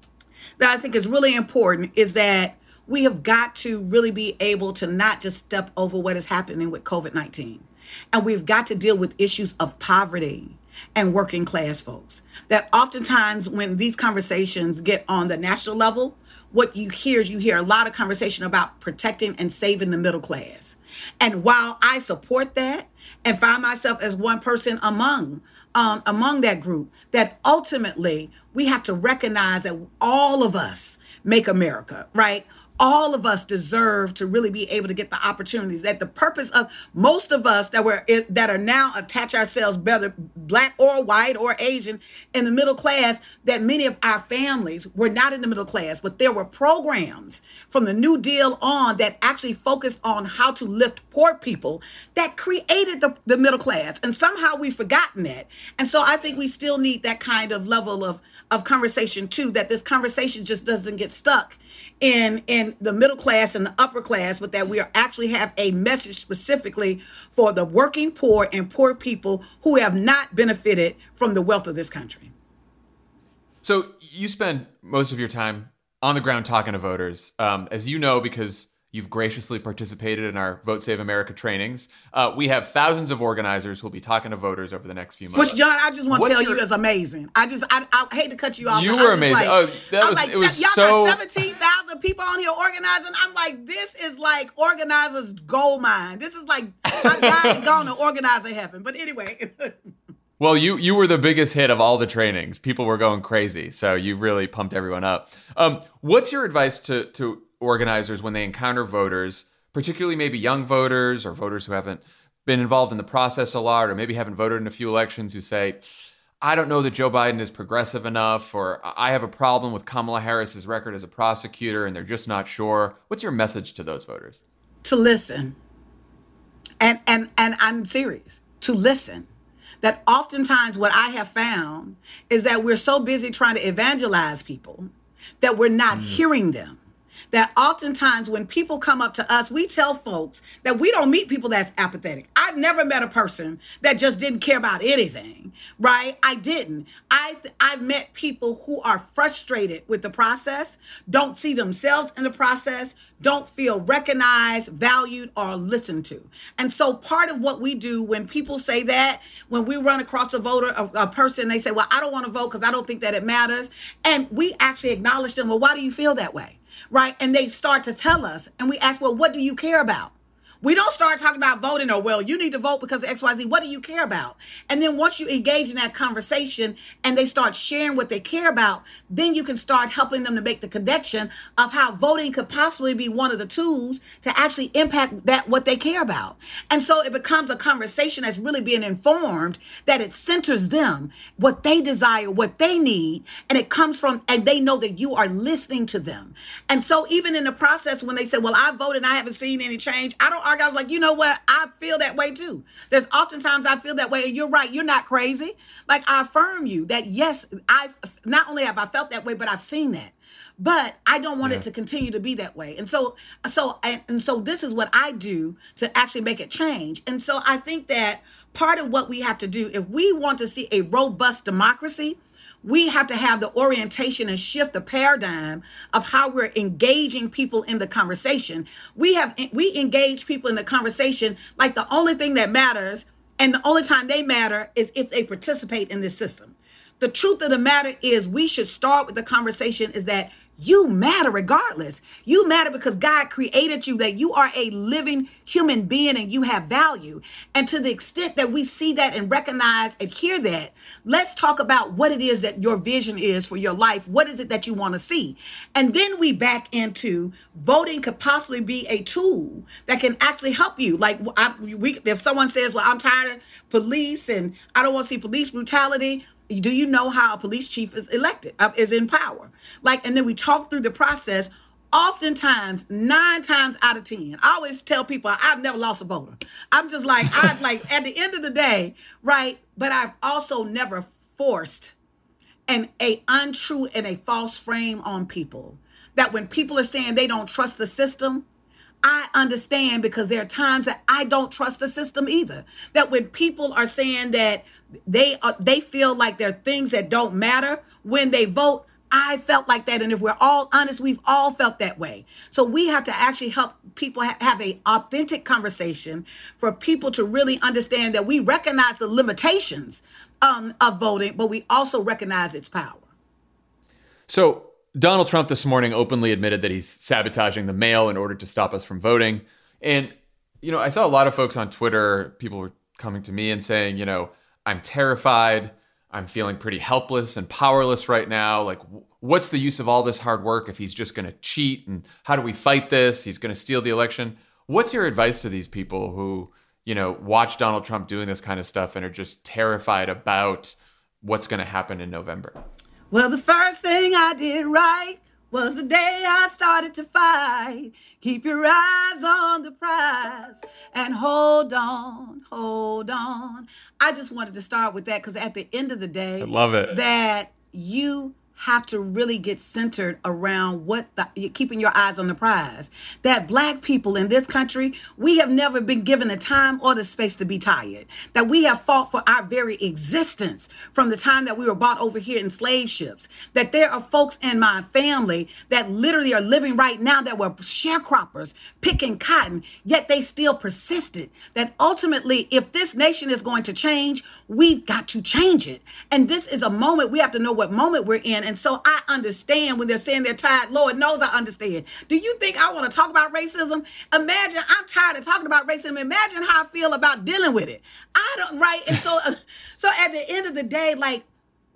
Speaker 8: that I think is really important is that we have got to really be able to not just step over what is happening with COVID nineteen. And we've got to deal with issues of poverty and working class folks. That oftentimes when these conversations get on the national level, what you hear is you hear a lot of conversation about protecting and saving the middle class. And while I support that and find myself as one person among um, among that group, that ultimately we have to recognize that all of us make America, right? All of us deserve to really be able to get the opportunities, that the purpose of most of us that were that are now attach ourselves, whether Black or white or Asian, in the middle class, that many of our families were not in the middle class, but there were programs from the New Deal on that actually focused on how to lift poor people that created the, the middle class. And somehow we've forgotten that. And so I think we still need that kind of level of, of conversation too, that this conversation just doesn't get stuck in in the middle class and the upper class, but that we are actually have a message specifically for the working poor and poor people who have not benefited from the wealth of this country.
Speaker 2: So you spend most of your time on the ground talking to voters, um, as you know, because you've graciously participated in our Vote Save America trainings. Uh, we have thousands of organizers who will be talking to voters over the next few months.
Speaker 8: Which, John, I just want to tell
Speaker 2: your...
Speaker 8: you is amazing. I just, I, I hate to cut you off.
Speaker 2: You
Speaker 8: but
Speaker 2: were
Speaker 8: I just
Speaker 2: amazing.
Speaker 8: Like,
Speaker 2: oh, that
Speaker 8: I'm
Speaker 2: was,
Speaker 8: like,
Speaker 2: it was
Speaker 8: y'all
Speaker 2: so...
Speaker 8: got seventeen thousand people on here organizing. I'm like, this is like organizers' gold mine. This is like, I died and gone to organizer heaven. But anyway.
Speaker 2: Well, you you were the biggest hit of all the trainings. People were going crazy, so you really pumped everyone up. Um, what's your advice to to organizers when they encounter voters, particularly maybe young voters or voters who haven't been involved in the process a lot, or maybe haven't voted in a few elections, who say, I don't know that Joe Biden is progressive enough, or I have a problem with Kamala Harris's record as a prosecutor and they're just not sure. What's your message to those voters?
Speaker 8: To listen. And and and I'm serious. To listen. That oftentimes what I have found is that we're so busy trying to evangelize people that we're not mm. hearing them. That oftentimes when people come up to us, we tell folks that we don't meet people that's apathetic. I've never met a person that just didn't care about anything, right? I didn't. I, I've met people who are frustrated with the process, don't see themselves in the process, don't feel recognized, valued, or listened to. And so part of what we do when people say that, when we run across a voter, a, a person, they say, well, I don't want to vote because I don't think that it matters. And we actually acknowledge them, well, why do you feel that way? Right? And they start to tell us, and we ask, well, what do you care about? We don't start talking about voting or, well, you need to vote because of X Y Z. What do you care about? And then once you engage in that conversation and they start sharing what they care about, then you can start helping them to make the connection of how voting could possibly be one of the tools to actually impact that what they care about. And so it becomes a conversation that's really being informed, that it centers them, what they desire, what they need, and it comes from, and they know that you are listening to them. And so even in the process, when they say, well, I voted and I haven't seen any change, I don't argue. I was like, you know what? I feel that way too. There's oftentimes I feel that way, and you're right. You're not crazy. Like, I affirm you that yes, I've not only have I felt that way, but I've seen that. But I don't want yeah. it to continue to be that way. And so, so, and, and so this is what I do to actually make it change. And so I think that part of what we have to do, if we want to see a robust democracy, we have to have the orientation and shift the paradigm of how we're engaging people in the conversation. We have we engage people in the conversation like the only thing that matters, and the only time they matter is if they participate in this system. The truth of the matter is we should start with the conversation is that you matter regardless. You matter because God created you, that you are a living human being and you have value. And to the extent that we see that and recognize and hear that, let's talk about what it is that your vision is for your life. What is it that you want to see? And then we back into voting could possibly be a tool that can actually help you. Like I, we, if someone says, well, I'm tired of police and I don't want to see police brutality. Do you know how a police chief is elected, uh, is in power? Like, and then we talk through the process. Oftentimes, nine times out of ten, I always tell people I've never lost a voter. I'm just like, I like at the end of the day, right? But I've also never forced an a untrue and a false frame on people. That when people are saying they don't trust the system, I understand, because there are times that I don't trust the system either. That when people are saying that they are, they feel like there are things that don't matter when they vote, I felt like that. And if we're all honest, we've all felt that way. So we have to actually help people ha- have an authentic conversation for people to really understand that we recognize the limitations um, of voting, but we also recognize its power.
Speaker 2: So Donald Trump this morning openly admitted that he's sabotaging the mail in order to stop us from voting. And, you know, I saw a lot of folks on Twitter, people were coming to me and saying, you know, I'm terrified. I'm feeling pretty helpless and powerless right now. Like, what's the use of all this hard work if he's just going to cheat? And how do we fight this? He's going to steal the election. What's your advice to these people who, you know, watch Donald Trump doing this kind of stuff and are just terrified about what's going to happen in November?
Speaker 8: Well, the first thing I did right was the day I started to fight. Keep your eyes on the prize and hold on, hold on. I just wanted to start with that because at the end of the day,
Speaker 2: I love it.
Speaker 8: That you have to really get centered around what the, keeping your eyes on the prize. That Black people in this country, we have never been given the time or the space to be tired. That we have fought for our very existence from the time that we were brought over here in slave ships. That there are folks in my family that literally are living right now that were sharecroppers, picking cotton, yet they still persisted. That ultimately, if this nation is going to change, we've got to change it. And this is a moment, we have to know what moment we're in. And so I understand when they're saying they're tired. Lord knows I understand. Do you think I want to talk about racism? Imagine I'm tired of talking about racism. Imagine how I feel about dealing with it. I don't, right? And so, uh, so at the end of the day, like,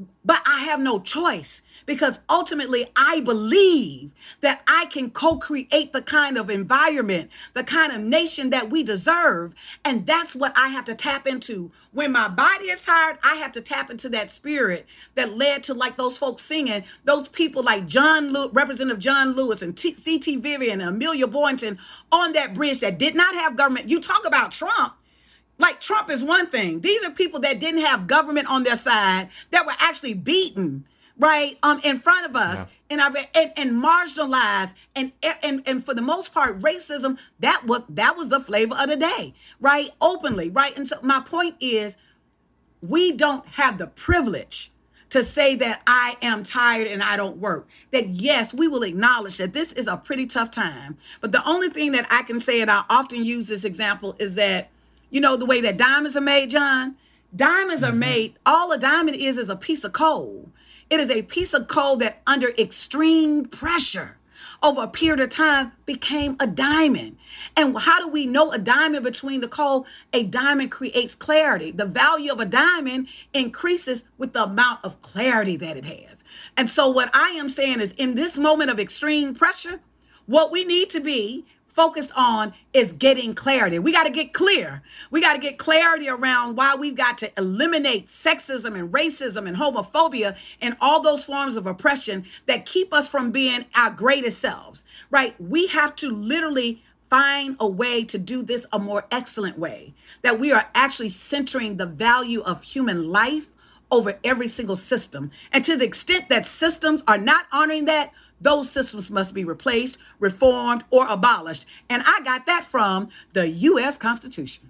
Speaker 8: But I have no choice because ultimately I believe that I can co-create the kind of environment, the kind of nation that we deserve. And that's what I have to tap into. When my body is tired, I have to tap into that spirit that led to, like those folks singing, those people like John Lew- Representative John Lewis and T- C T Vivian and Amelia Boynton on that bridge that did not have government. You talk about Trump. Like Trump is one thing. These are people that didn't have government on their side, that were actually beaten, right, um, in front of us, yeah. and, our, and and marginalized, and and and for the most part, racism. That was that was the flavor of the day, right? Openly, right. And so my point is, we don't have the privilege to say that I am tired and I don't work. That yes, we will acknowledge that this is a pretty tough time. But the only thing that I can say, and I often use this example, is that, you know, the way that diamonds are made, John, diamonds mm-hmm. are made, all a diamond is is a piece of coal. It is a piece of coal that under extreme pressure over a period of time became a diamond. And how do we know a diamond between the coal? A diamond creates clarity. The value of a diamond increases with the amount of clarity that it has. And so what I am saying is, in this moment of extreme pressure, what we need to be focused on is getting clarity. We got to get clear. We got to get clarity around why we've got to eliminate sexism and racism and homophobia and all those forms of oppression that keep us from being our greatest selves, right? We have to literally find a way to do this a more excellent way, that we are actually centering the value of human life over every single system. And to the extent that systems are not honoring that, those systems must be replaced, reformed, or abolished. And I got that from the U S Constitution.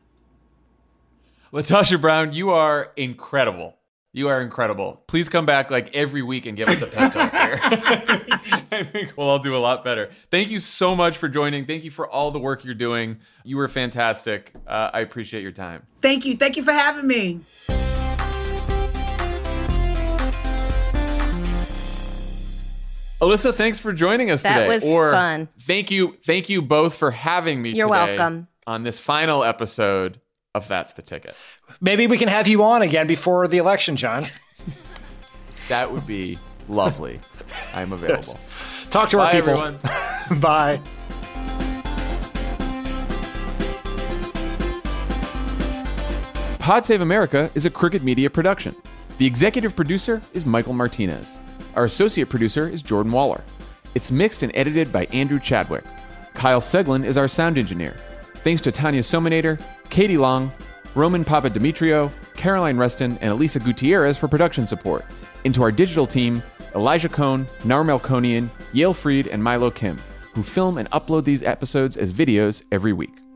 Speaker 2: LaTosha Brown, you are incredible. You are incredible. Please come back like every week and give us a pep talk here. I think we'll all do a lot better. Thank you so much for joining. Thank you for all the work you're doing. You were fantastic. Uh, I appreciate your time.
Speaker 8: Thank you. Thank you for having me.
Speaker 2: Alyssa, thanks for joining us
Speaker 4: that
Speaker 2: today.
Speaker 4: That was
Speaker 2: or
Speaker 4: fun.
Speaker 2: Thank you, thank you both for having me
Speaker 4: You're
Speaker 2: today
Speaker 4: welcome.
Speaker 2: On this final episode of That's the Ticket.
Speaker 3: Maybe we can have you on again before the election, John.
Speaker 2: That would be lovely. I'm available.
Speaker 3: Yes. Talk to
Speaker 2: Bye,
Speaker 3: our people.
Speaker 2: Everyone.
Speaker 3: Bye.
Speaker 2: Pod Save America is a Crooked Media production. The executive producer is Michael Martinez. Our associate producer is Jordan Waller. It's mixed and edited by Andrew Chadwick. Kyle Seglin is our sound engineer. Thanks to Tanya Sominator, Katie Long, Roman Papadimitriou, Caroline Reston, and Elisa Gutierrez for production support. And to our digital team, Elijah Cohn, Nar Melkonian, Yale Freed, and Milo Kim, who film and upload these episodes as videos every week.